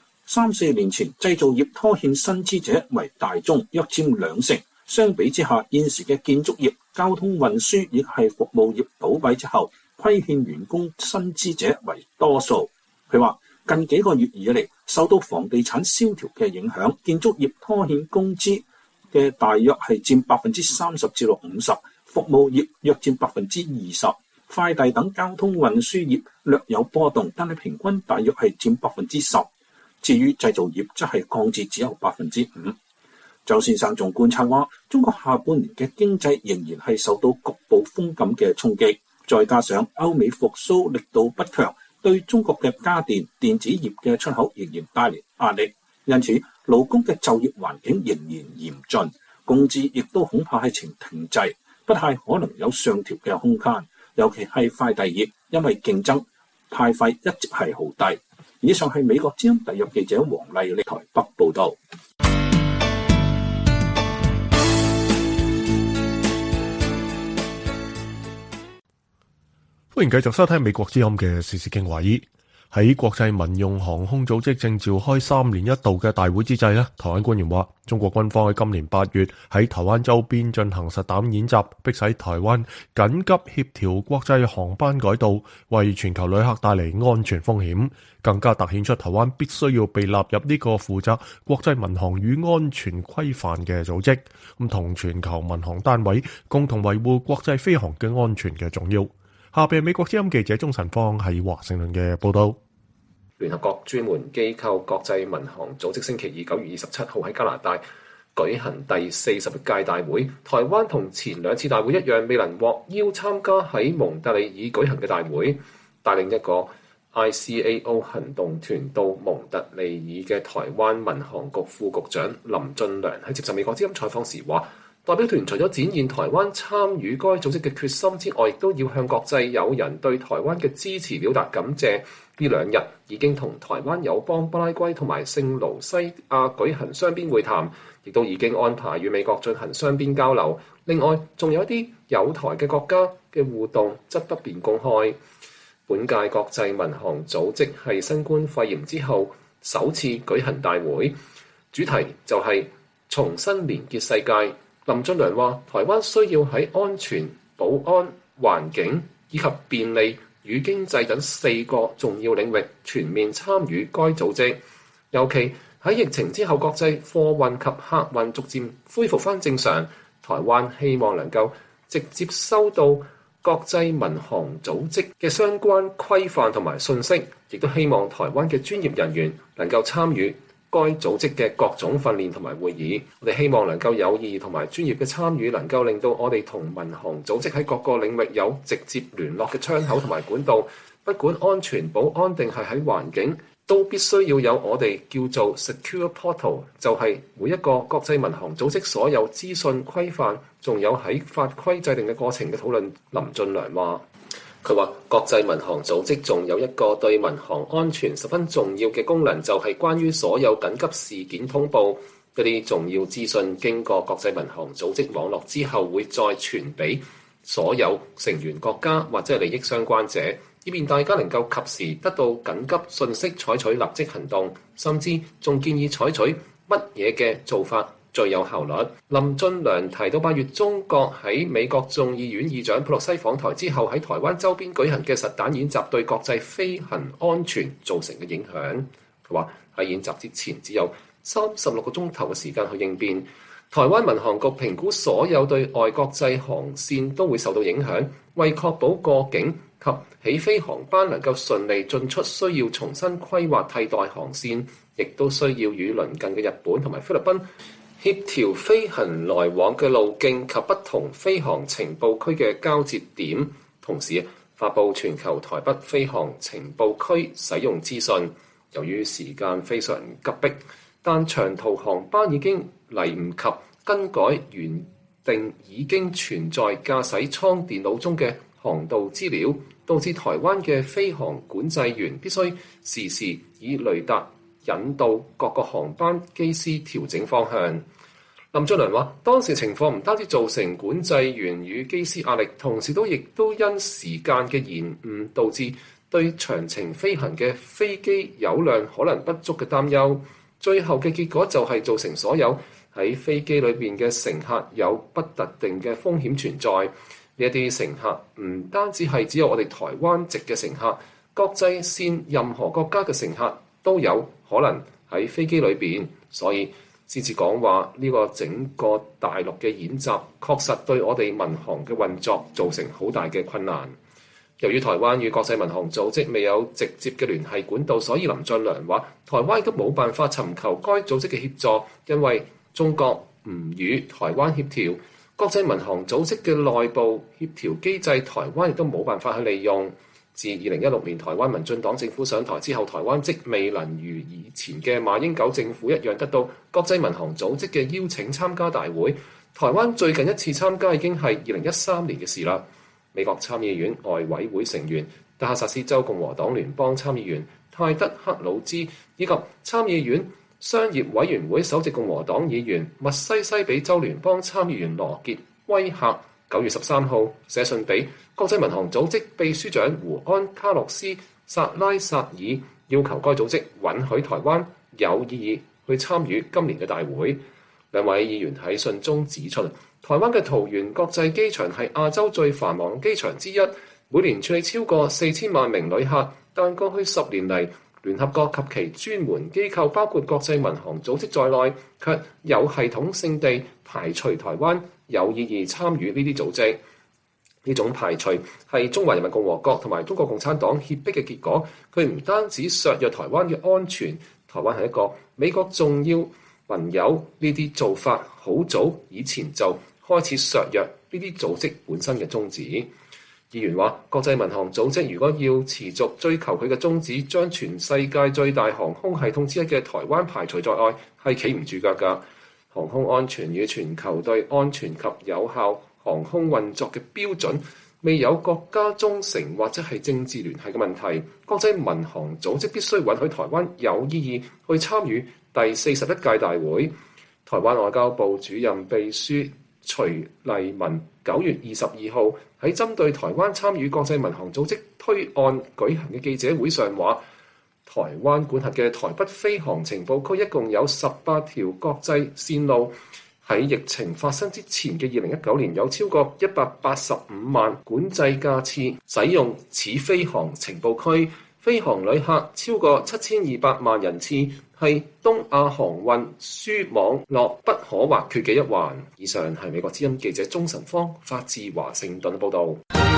，3-4年前製造業拖欠薪資者為大宗，約佔20%。相比之下，現時嘅建築業、交通運輸亦係服務業倒閉之後，虧欠員工薪資者為多數。佢話近幾個月以嚟，受到房地產蕭條嘅影響，建築業拖欠工資嘅大約係佔30%至50%，服務業約佔20%，快遞等交通運輸業略有波動，但係平均大約係佔10%。至於製造業，則係降至只有5%。周先生仲觀察話，中國下半年嘅經濟仍然係受到局部風感嘅衝擊，再加上歐美復甦力度不強，對中國嘅家電、電子業嘅出口仍然帶嚟壓力，因此勞工嘅就業環境仍然嚴峻，工資亦都恐怕係呈停滯，不太可能有上調嘅空間。尤其係快遞業，因為競爭，派費一直係好低。以上係美國之音特約記者黃麗麗台北報道。 歡迎繼續收聽美國之音嘅時事經緯。喺國際民用航空組織正召開3年一度嘅大會之際，台灣官員話，中國軍方喺今年8月喺台灣周邊進行實彈演習，迫使台灣緊急協調國際航班改道，為全球旅客帶嚟安全風險，更加凸顯出台灣必須要被納入呢個負責國際民航與安全規範嘅組織，咁同全球民航單位共同維護國際飛航嘅安全嘅重要。下邊美國之音記者鐘晨芳喺華盛頓嘅報道。 聯合國專門機構國際民航組織星期二9月27號喺加拿大舉行第41屆大會。台灣同前2次大會一樣，未能獲邀參加喺蒙特利爾舉行嘅大會，帶領一個 ICAO 行動團到蒙特利爾嘅台灣民航局副局長林俊良喺接受美國之音採訪時話，代表團除咗展現台灣參與該組織嘅決心之外，亦都要向國際友人對台灣嘅支持表達感謝。呢2日已經同台灣友邦巴拉圭同埋聖盧西亞舉行雙邊會談，亦都已經安排與美國進行雙邊交流。另外，仲有一啲友台嘅國家嘅互動則不便公開。本屆國際民航組織係新冠肺炎之後首次舉行大會，主題就係重新連結世界。林俊良話：台灣需要喺安全、保安、環境以及便利與經濟等4個重要領域全面參與該組織，尤其喺疫情之後，國際貨運及客運逐漸恢復返正常，台灣希望能夠直接收到國際民航組織嘅相關規範同埋信息，亦都希望台灣嘅專業人員能夠參與該組織嘅各種訓練同埋會議。我哋希望能夠有意義同埋專業嘅參與，能夠令到我哋同民航組織喺各個領域有直接聯絡嘅窗口同埋管道，不管安全保安定係喺環境，都必須要有我哋叫做 Secure Portal， 就係每一個國際民航組織所有資訊規範，仲有喺法規制定嘅過程嘅討論。林俊良話：佢話國際民航組織仲有一個對民航安全十分重要嘅功能，就係關於所有緊急事件通報。一啲重要資訊經過國際民航組織網絡之後，會再傳俾所有成員國家或者係利益相關者，以便大家能夠及時得到緊急訊息，採取立即行動，甚至仲建議採取乜嘢嘅做法最有效率。林俊良提到8月中國喺美國眾議院議長佩洛西訪台之後，喺台灣周邊舉行嘅實彈演習對國際飛行安全造成嘅影響。佢話喺演習之前只有36個鐘頭嘅時間去應變。台灣民航局評估所有對外國際航線都會受到影響，為確保過境及起飛航班能夠順利進出，需要重新規劃替代航線，亦都需要與鄰近嘅日本同埋菲律賓協調飛行來往嘅路徑及不同飛航情報區嘅交接點，同時發布全球台北飛航情報區使用資訊。由於時間非常急迫，但長途航班已經嚟唔及更改原定已經存在駕駛艙電腦中嘅航道資料，導致台灣嘅飛航管制員必須時時以雷達引導各個航班機師調整方向。林俊良話：當時情況唔單止造成管制員與機師壓力，同時亦都因時間嘅延誤，導致對長程飛行嘅飛機油量可能不足嘅擔憂。最後嘅結果就係造成所有喺飛機裏邊嘅乘客有不特定嘅風險存在。呢一啲乘客唔單止係只有我哋台灣籍嘅乘客，國際線任何國家嘅乘客都有可能喺飛機裏邊，所以先至講話呢個整個大陸嘅演習確實對我哋民航嘅運作造成好大嘅困難。由於台灣與國際民航組織未有直接嘅聯繫管道，所以林俊良話台灣亦都冇辦法尋求該組織嘅協助，因為中國唔與台灣協調。國際民航組織嘅內部協調機制，台灣亦都冇辦法去利用。自2016年台灣民進黨政府上台之後，台灣即未能如以前嘅馬英九政府一樣得到國際民航組織嘅邀請參加大會。台灣最近一次參加已經係2013年嘅事啦。美國參議院外委會成員、德克薩斯州共和黨聯邦參議員泰德克魯茲以及參議院商業委員會首席共和黨議員密西西比州聯邦參議員羅傑威克9月13號寫信俾國際民航組織秘書長胡安卡洛斯薩拉薩爾，要求該組織允許台灣有意義去參與今年嘅大會。兩位議員喺信中指出，台灣嘅桃園國際機場係亞洲最繁忙機場之一，每年處理超過4000萬名旅客，但過去10年嚟，聯合國及其專門機構，包括國際民航組織在內，卻有系統性地排除台灣有意義參與呢啲組織。呢種排除係中華人民共和國同埋中國共產黨脅迫嘅結果。佢唔單止削弱台灣嘅安全，台灣係一個美國重要盟友，呢啲做法好早以前就開始削弱呢啲組織本身嘅宗旨。 議員話，國際民航組織如果要持續追求佢嘅宗旨，將全世界最大航空系統之一嘅台灣排除在外，係企唔住腳㗎。航空安全與全球對安全及有效航空運作嘅標準未有國家忠誠或者係政治聯繫嘅問題，國際民航組織必須允許台灣有意義去參與第41屆大會。台灣外交部主任秘書徐麗文9月22號喺針對台灣參與國際民航組織推案舉行嘅記者會上話，台灣管轄嘅台北飛航情報區一共有18條國際線路，喺疫情發生之前嘅2019年有超過185萬管制架次使用此飛航情報區，飛航旅客超過7200萬人次，係東亞航運輸網絡不可或缺嘅一環。以上係美國之音記者鍾晨芳發自華盛頓報導。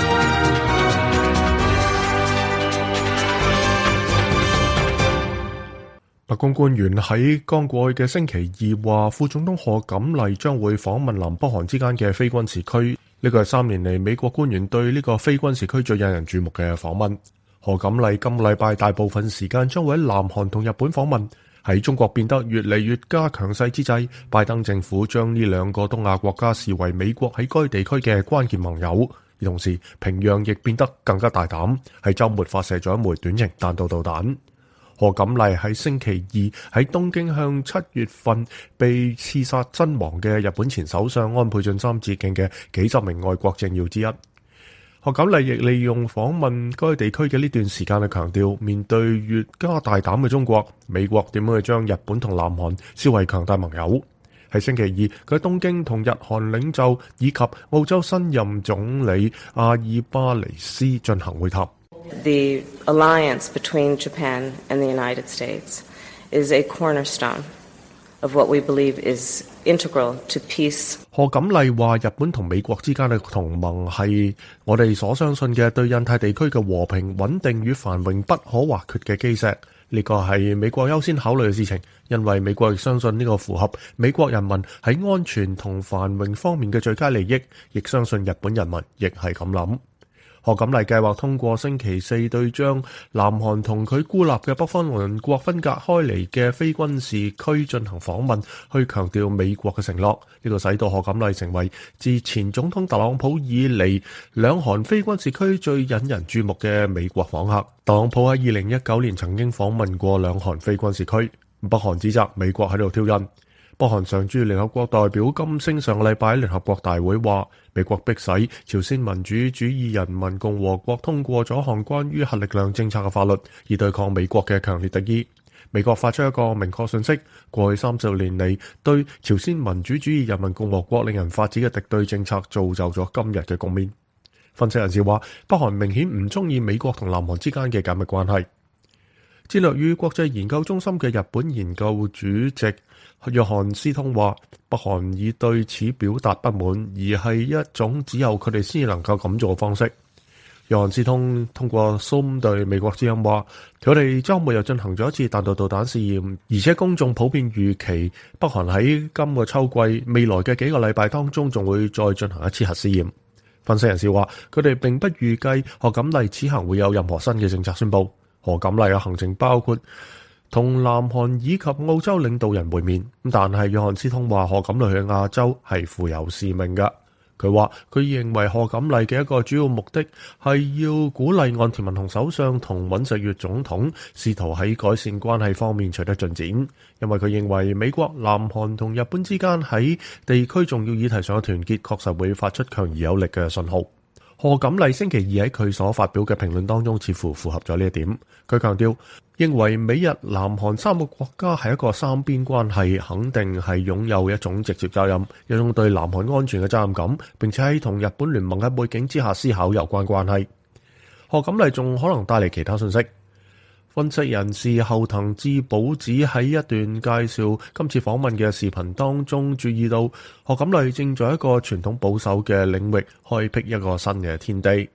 白宮官員喺剛過去嘅星期二話，副總統賀錦麗將會訪問南北韓之間嘅非軍事區。呢個係3年嚟美國官員對呢個非軍事區最引人注目嘅訪問。賀錦麗今個禮拜大部分時間將會喺南韓同日本訪問。喺中國變得越嚟越加強勢之際，拜登政府將呢兩個東亞國家視為美國喺該地區嘅關鍵盟友。而同時，平壤亦變得更加大膽，喺週末發射咗一枚短程彈道導彈。賀錦麗喺星期二喺東京向7月份被刺殺身亡嘅日本前首相安倍晉三致敬嘅幾十名外國政要之一。賀錦麗亦利用訪問該地區嘅呢段時間去強調，面對越加大膽嘅中國，美國點樣去將日本同南韓視為強大盟友。喺星期二，佢喺東京同日韓領袖以及澳洲新任總理阿爾巴尼斯進行會談。 The alliance between Japan and the United States is a cornerstone of what we believe is integral to peace. 賀錦麗話：日本同美國之間嘅同盟係我哋所相信嘅對印太地區嘅和平、穩定與繁榮不可或缺嘅基石。呢個係美國優先考慮嘅事情，因為美國亦相信呢個符合美國人民喺安全同繁榮方面嘅最佳利益，亦相信日本人民亦係咁諗。賀錦麗計劃通過星期四對將南韓同佢孤立嘅北方鄰國分隔開嚟嘅非軍事區進行訪問，去強調美國嘅承諾。呢個使到賀錦麗成為自前總統特朗普以嚟兩韓非軍事區最引人注目嘅美國訪客。特朗普喺2019年曾經訪問過兩韓非軍事區，北韓指責美國喺度挑釁。北韓常駐聯合國代表金星上個禮拜喺聯合國大會話，美國迫使朝鮮民主主義人民共和國通過咗項關於核力量政策嘅法律，以對抗美國嘅強烈敵意。美國發出一個明確訊息，過去30年嚟對朝鮮民主主義人民共和國令人髮指嘅敵對政策，造就咗今日嘅局面。分析人士話，北韓明顯唔中意美國同南韓之間嘅緊密關係。戰略與國際研究中心嘅日本研究主席約翰斯通話，北韓以對此表達不滿，而係一種只有佢哋先至能夠咁做嘅方式。約翰斯通通過 Zoom 對美國之音話，佢哋週末又進行咗一次彈道導彈試驗，而且公眾普遍預期北韓喺今個秋季未來嘅幾個禮拜當中仲會再進行一次核試驗。分析人士話，佢哋並不預計賀錦麗此行會有任何新嘅政策宣佈。賀錦麗嘅行程包括同南韓以及澳洲領導人會面，但係約翰斯通話賀錦麗去亞洲係負有使命嘅。佢話佢認為賀錦麗嘅一個主要目的係要鼓勵岸田文雄首相同尹錫悅總統試圖喺改善關係方面取得進展，因為佢認為美國、南韓同日本之間喺地區重要議題上嘅團結確實會發出強而有力嘅信號。賀錦麗星期二喺佢所發表嘅評論當中似乎符合咗呢一點。佢強調認為美日南韓三個國家係一個三邊關係，肯定係擁有一種直接責任，一種對南韓安全嘅責任感，並且喺同日本聯盟嘅背景之下思考有關關係。賀錦麗仲可能帶嚟其他信息。分析人士後藤智保子喺一段介紹今次訪問嘅視頻當中注意到，賀錦麗正在一個傳統保守嘅領域開闢一個新嘅天地。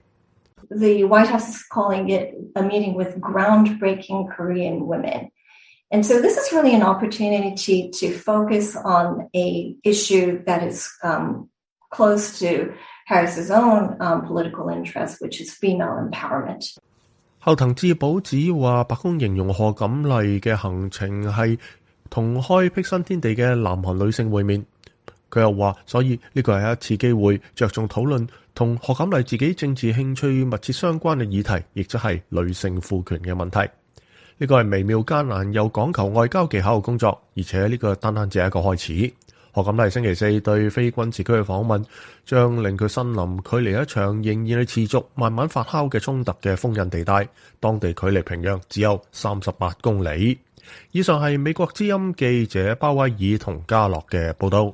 The White House is calling it a meeting with groundbreaking Korean women. And so this is really an opportunity to focus on a issue that is close to Harris's own political interest, which is female empowerment. 後藤智保指話，白宮形容賀錦麗嘅行程係同開闢新天地嘅南韓女性會面。佢又話，所以呢個係一次機會，着重討論同賀錦麗自己政治興趣密切相關嘅議題，亦即係女性賦權嘅問題。呢個係微妙艱難又講求外交技巧嘅工作，而且呢個單單只係一個開始。賀錦麗星期四對非軍事區嘅訪問，將令佢身臨距離一場仍然係持續慢慢發酵嘅衝突嘅封印地帶，當地距離平壤只有38公里。以上係美國之音記者鮑威爾同嘉樂嘅報導。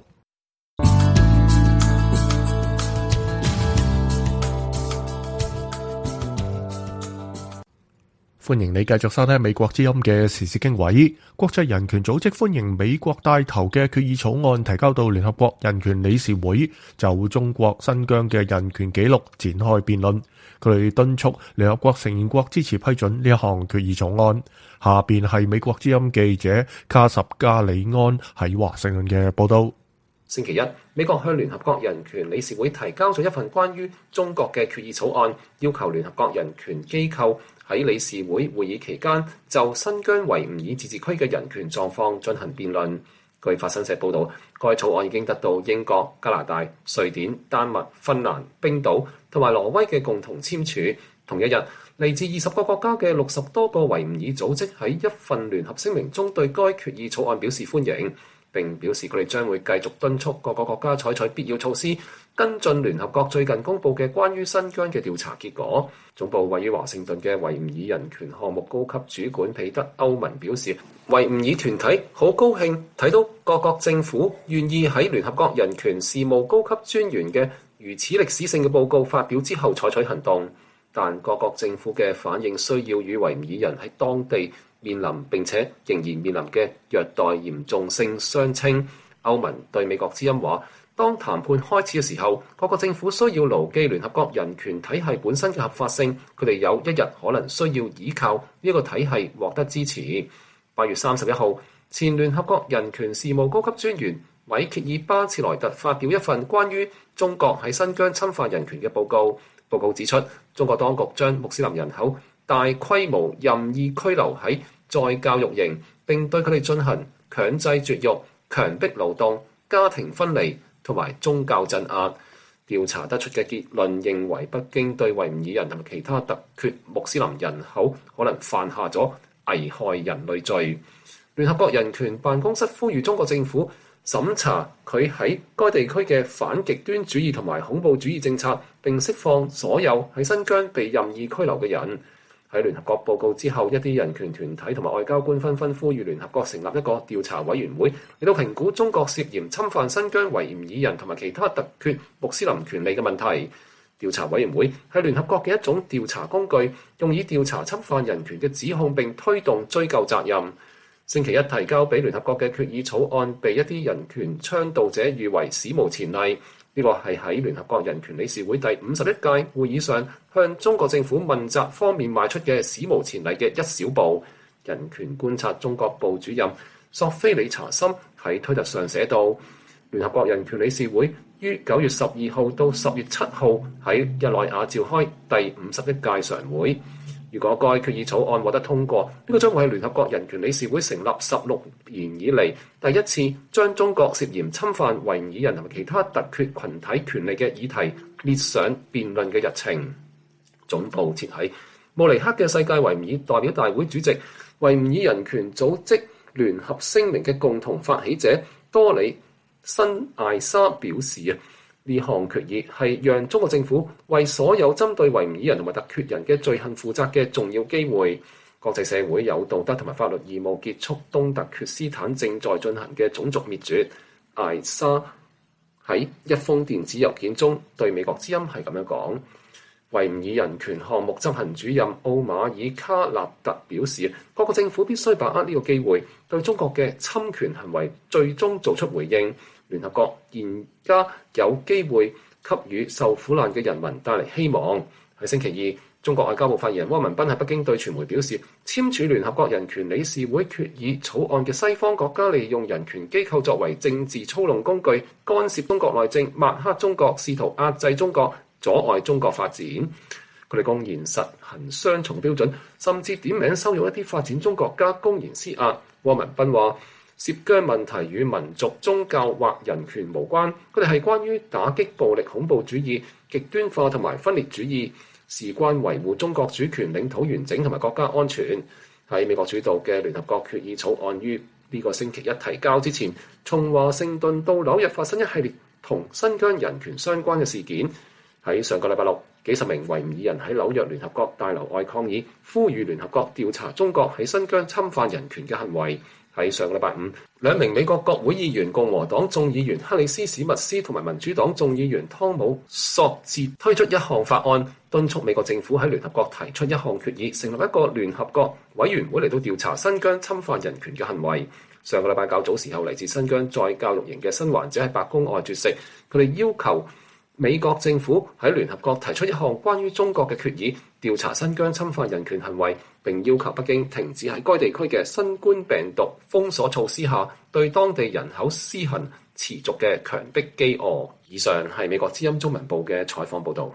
歡迎你繼續收聽美國之音嘅時事經緯。國際人權組織歡迎美國帶頭嘅決議草案提交到聯合國人權理事會，就中國新疆嘅人權紀錄展開辯論。佢哋敦促聯合國成員國支持批准呢一項決議草案。下邊係美國之音記者卡什加里安喺華盛頓嘅報導。 星期一，美國向聯合國人權理事會提交咗一份關於中國嘅決議草案，要求聯合國人權機構喺理事會會議期間就新疆維吾爾自治區嘅人權狀況進行辯論。據法新社報導，該草案已經得到英國、加拿大、瑞典、丹麥、芬蘭、冰島同埋挪威嘅共同簽署。同一日，嚟自20個國家嘅60多個維吾爾組織喺一份聯合聲明中對該決議草案表示歡迎，並表示佢哋將會繼續敦促各個國家採取必要措施，跟進聯合國最近公佈嘅關於新疆嘅調查結果。總部位於華盛頓嘅維吾爾人權項目高級主管彼得·歐文表示，維吾爾團體好高興睇到各國政府願意喺聯合國人權事務高級專員嘅如此歷史性嘅報告發表之後採取行動，但各國政府嘅反應需要與維吾爾人喺當地面臨並且仍然面臨嘅虐待嚴重性相稱。歐文對美國之音話，當談判開始嘅時候，各個政府需要牢記聯合國人權體系本身嘅合法性，佢哋有一日可能需要依靠呢個體系獲得支持。8月31號，前聯合國人權事務高級專員米歇爾巴切萊特發表一份關於中國喺新疆侵犯人權嘅報告。報告指出，中國當局將穆斯林人口大規模任意拘留喺再教育營，並對佢哋進行強制絕育、強迫勞動、家庭分離同埋宗教鎮壓。調查得出嘅結論認為，北京對維吾爾人同埋其他突厥穆斯林人口可能犯下咗危害人類罪。聯合國人權辦公室呼籲中國政府審查佢喺該地區嘅反極端主義同埋恐怖主義政策，並釋放所有喺新疆被任意拘留嘅人。喺聯合國報告之後，一啲人權團體同埋外交官紛紛呼籲聯合國成立一個調查委員會，嚟到評估中國涉嫌侵犯新疆維吾爾人同埋其他突厥穆斯林權利嘅問題。調查委員會係聯合國嘅一種調查工具，用以調查侵犯人權嘅指控並推動追究責任。星期一提交俾聯合國嘅決議草案，被一啲人權倡導者譽為史無前例。呢個係喺聯合國人權理事會第51屆會議上向中國政府問責方面邁出嘅史無前例嘅一小步。人權觀察中國部主任索菲里查森喺推特上寫道，聯合國人權理事會於9月12號到10月7號喺日內瓦召開第51屆常會。如果該決議草案獲得通過，呢個將會係聯合國人權理事會成立16年以嚟第一次將中國涉嫌侵犯維吾爾人同埋其他突厥群體權利嘅議題列上辯論嘅日程。總部設喺慕尼黑嘅世界維吾爾代表大會主席、維吾爾人權組織聯合聲明嘅共同發起者多里辛艾莎表示，呢項決議係讓中國政府為所有針對維吾爾人同埋突厥人嘅罪行負責嘅重要機會。國際社會有道德同埋法律義務結束東突厥斯坦正在進行嘅種族滅絕。艾莎喺一封電子郵件中對美國之音係咁樣講。維吾爾人權項目執行主任奧馬爾卡納特表示，各個政府必須把握呢個機會，對中國嘅侵權行為最終做出回應。聯合國現家有機會給予受苦難嘅人民帶嚟希望。喺星期二， 中國外交部發言人汪文斌喺北京對傳媒表示，簽署聯合國人權理事會決議草案嘅西方國家利用人權機構作為政治操弄工具，干涉中國內政，抹黑中國，試圖壓制中國，阻礙中國發展。佢哋公然實行雙重標準，甚至點名收容一啲發展中國家，公然施壓。汪文斌話：涉疆問題與民族、宗教或人權無關，佢哋係關於打擊暴力恐怖主義、極端化同埋分裂主義，事關維護中國主權、領土完整同埋國家安全。喺美國主導嘅聯合國決議草案於呢個星期一提交之前，從華盛頓到紐約發生一系列同新疆人權相關嘅事件。喺上個禮拜六，幾十名維吾爾人喺紐約聯合國大樓外抗議，呼籲聯合國調查中國喺新疆侵犯人權嘅行為。喺上個禮拜五，兩名美國國會議員共和黨眾議員克里斯史密斯同埋民主黨眾議員湯姆索捷推出一項法案，敦促美國政府喺聯合國提出一項決議，成立一個聯合國委員會嚟到調查新疆侵犯人權嘅行為。上個禮拜較早時候，嚟自新疆再教育營嘅新患者喺白宮外絕食，佢哋要求美國政府喺聯合國提出一項關於中國嘅決議，調查新疆侵犯人權行為，並要求北京停止喺該地區嘅新冠病毒封鎖措施下對當地人口施行持續嘅強迫飢餓。以上係美國之音中文部嘅採訪報導。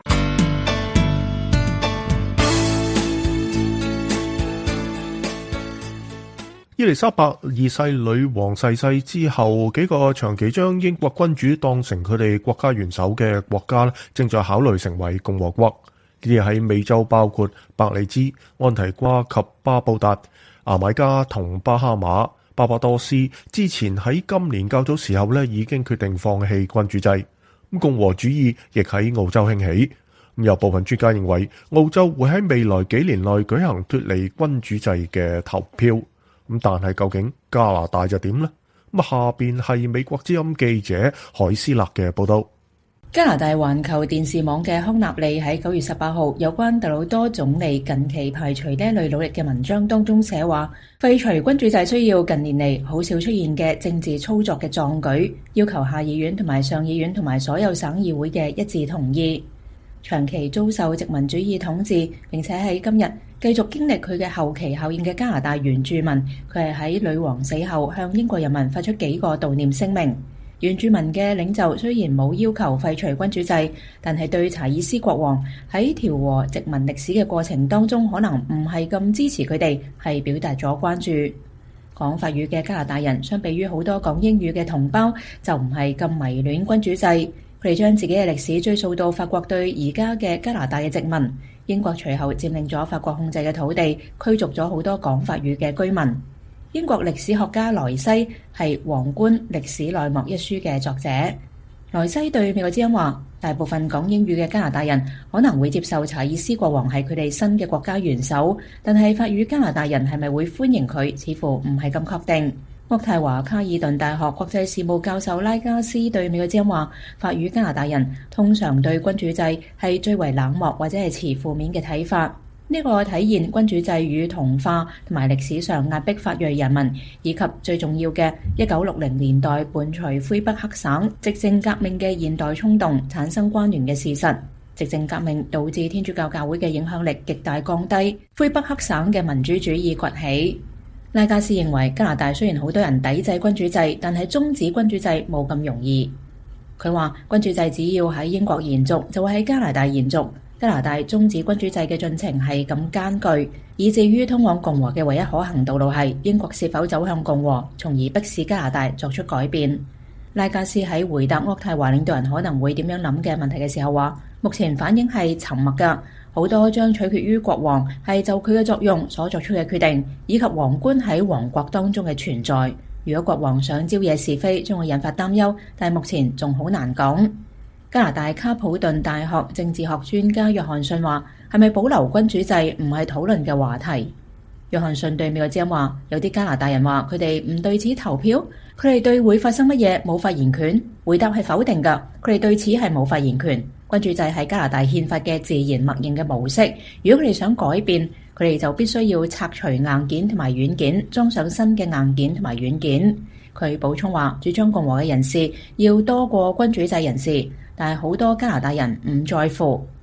伊麗莎白二世女王逝世之後，幾個長期將英國君主當成佢哋國家元首嘅國家正在考慮成為共和國。呢啲喺美洲包括伯利茲、安提瓜及巴布達、牙買加同巴哈馬、巴巴多斯。之前喺今年較早時候已經決定放棄君主制。共和主義亦喺澳洲興起。有部分專家認為，澳洲會喺未來幾年內舉行脫離君主制嘅投票。但係究竟加拿大就點呢？下邊係美國之音記者海斯勒嘅報道。 加拿大環球電視網嘅康納利喺9月18號有關特魯多總理近期排除呢一類努力嘅文章當中寫話，廢除君主制需要近年嚟好少出現嘅政治操作嘅壯舉，要求下議院同埋上議院同埋所有省議會嘅一致同意。長期遭受殖民主義統治，並且喺今日繼續經歷佢嘅後期效應嘅加拿大原住民，佢係喺女王死後向英國人民發出幾個悼念聲明。原住民嘅領袖雖然冇要求廢除君主制，但係對查爾斯國王喺調和殖民歷史嘅過程當中可能唔係咁支持佢哋，係表達咗關注。講法語嘅加拿大人相比於好多講英語嘅同胞，就唔係咁迷戀君主制。佢哋將自己嘅歷史追溯到法國對而家嘅加拿大嘅殖民，英國隨後佔領咗法國控制嘅土地，驅逐咗好多講法語嘅居民。英國歷史學家萊西係《皇冠歷史內幕》一書嘅作者。萊西對美國之音話，大部分講英語嘅加拿大人可能會接受查爾斯國王係佢哋新嘅國家元首，但係法語加拿大人係咪會歡迎佢，似乎唔係咁確定。渥太華卡爾頓大學國際事務教授拉加斯對美國之音話，法語加拿大人通常對君主制係最為冷漠或者係持負面嘅睇法。呢個體現君主制與同化同埋歷史上壓迫法裔人民，以及最重要嘅1960年代伴隨魁北克省執政革命嘅現代衝動產生關聯嘅事實。執政革命導致天主教教會嘅影響力極大降低，魁北克省嘅民主主義崛起。拉加斯認為加拿大雖然好多人抵制君主制，但係終止君主制冇咁容易。佢話君主制只要喺英國延續，就會喺加拿大延續。加拿大終止君主制嘅進程係咁艱巨，以至於通往共和嘅唯一可行道路係英國是否走向共和，從而迫使加拿大作出改變。拉加斯喺回答渥太華領導人可能會點樣諗嘅問題嘅時候話，目前反應係沉默㗎。好多將取決於國王係就佢嘅作用所作出嘅決定，以及皇冠喺王國當中嘅存在。如果國王想招惹是非，將會引發擔憂，但係目前仲好難講。加拿大卡普頓大學政治學專家約翰遜話，係咪保留君主制唔係討論嘅話題。約翰遜對美國之音話，有啲加拿大人話佢哋唔對此投票，佢哋對會發生乜嘢冇發言權，回答係否定㗎，佢哋對此係冇發言權。君主制係加拿大憲法嘅自然默認嘅模式，如果佢哋想改變，佢哋就必須要拆除硬件同埋軟件，裝上新嘅硬件同埋軟件。佢補充話，主張共和嘅人士要多過君主制人士，但係好多加拿大人唔在乎。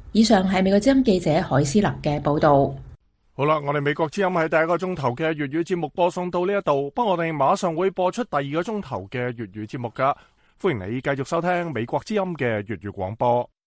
以上係美國之音記者海斯勒嘅報導。 好啦，我哋美國之音喺第一個鐘頭嘅粵語節目播送到呢一度，不過我哋馬上會播出第二個鐘頭嘅粵語節目噶，歡迎你繼續收聽美國之音嘅粵語廣播。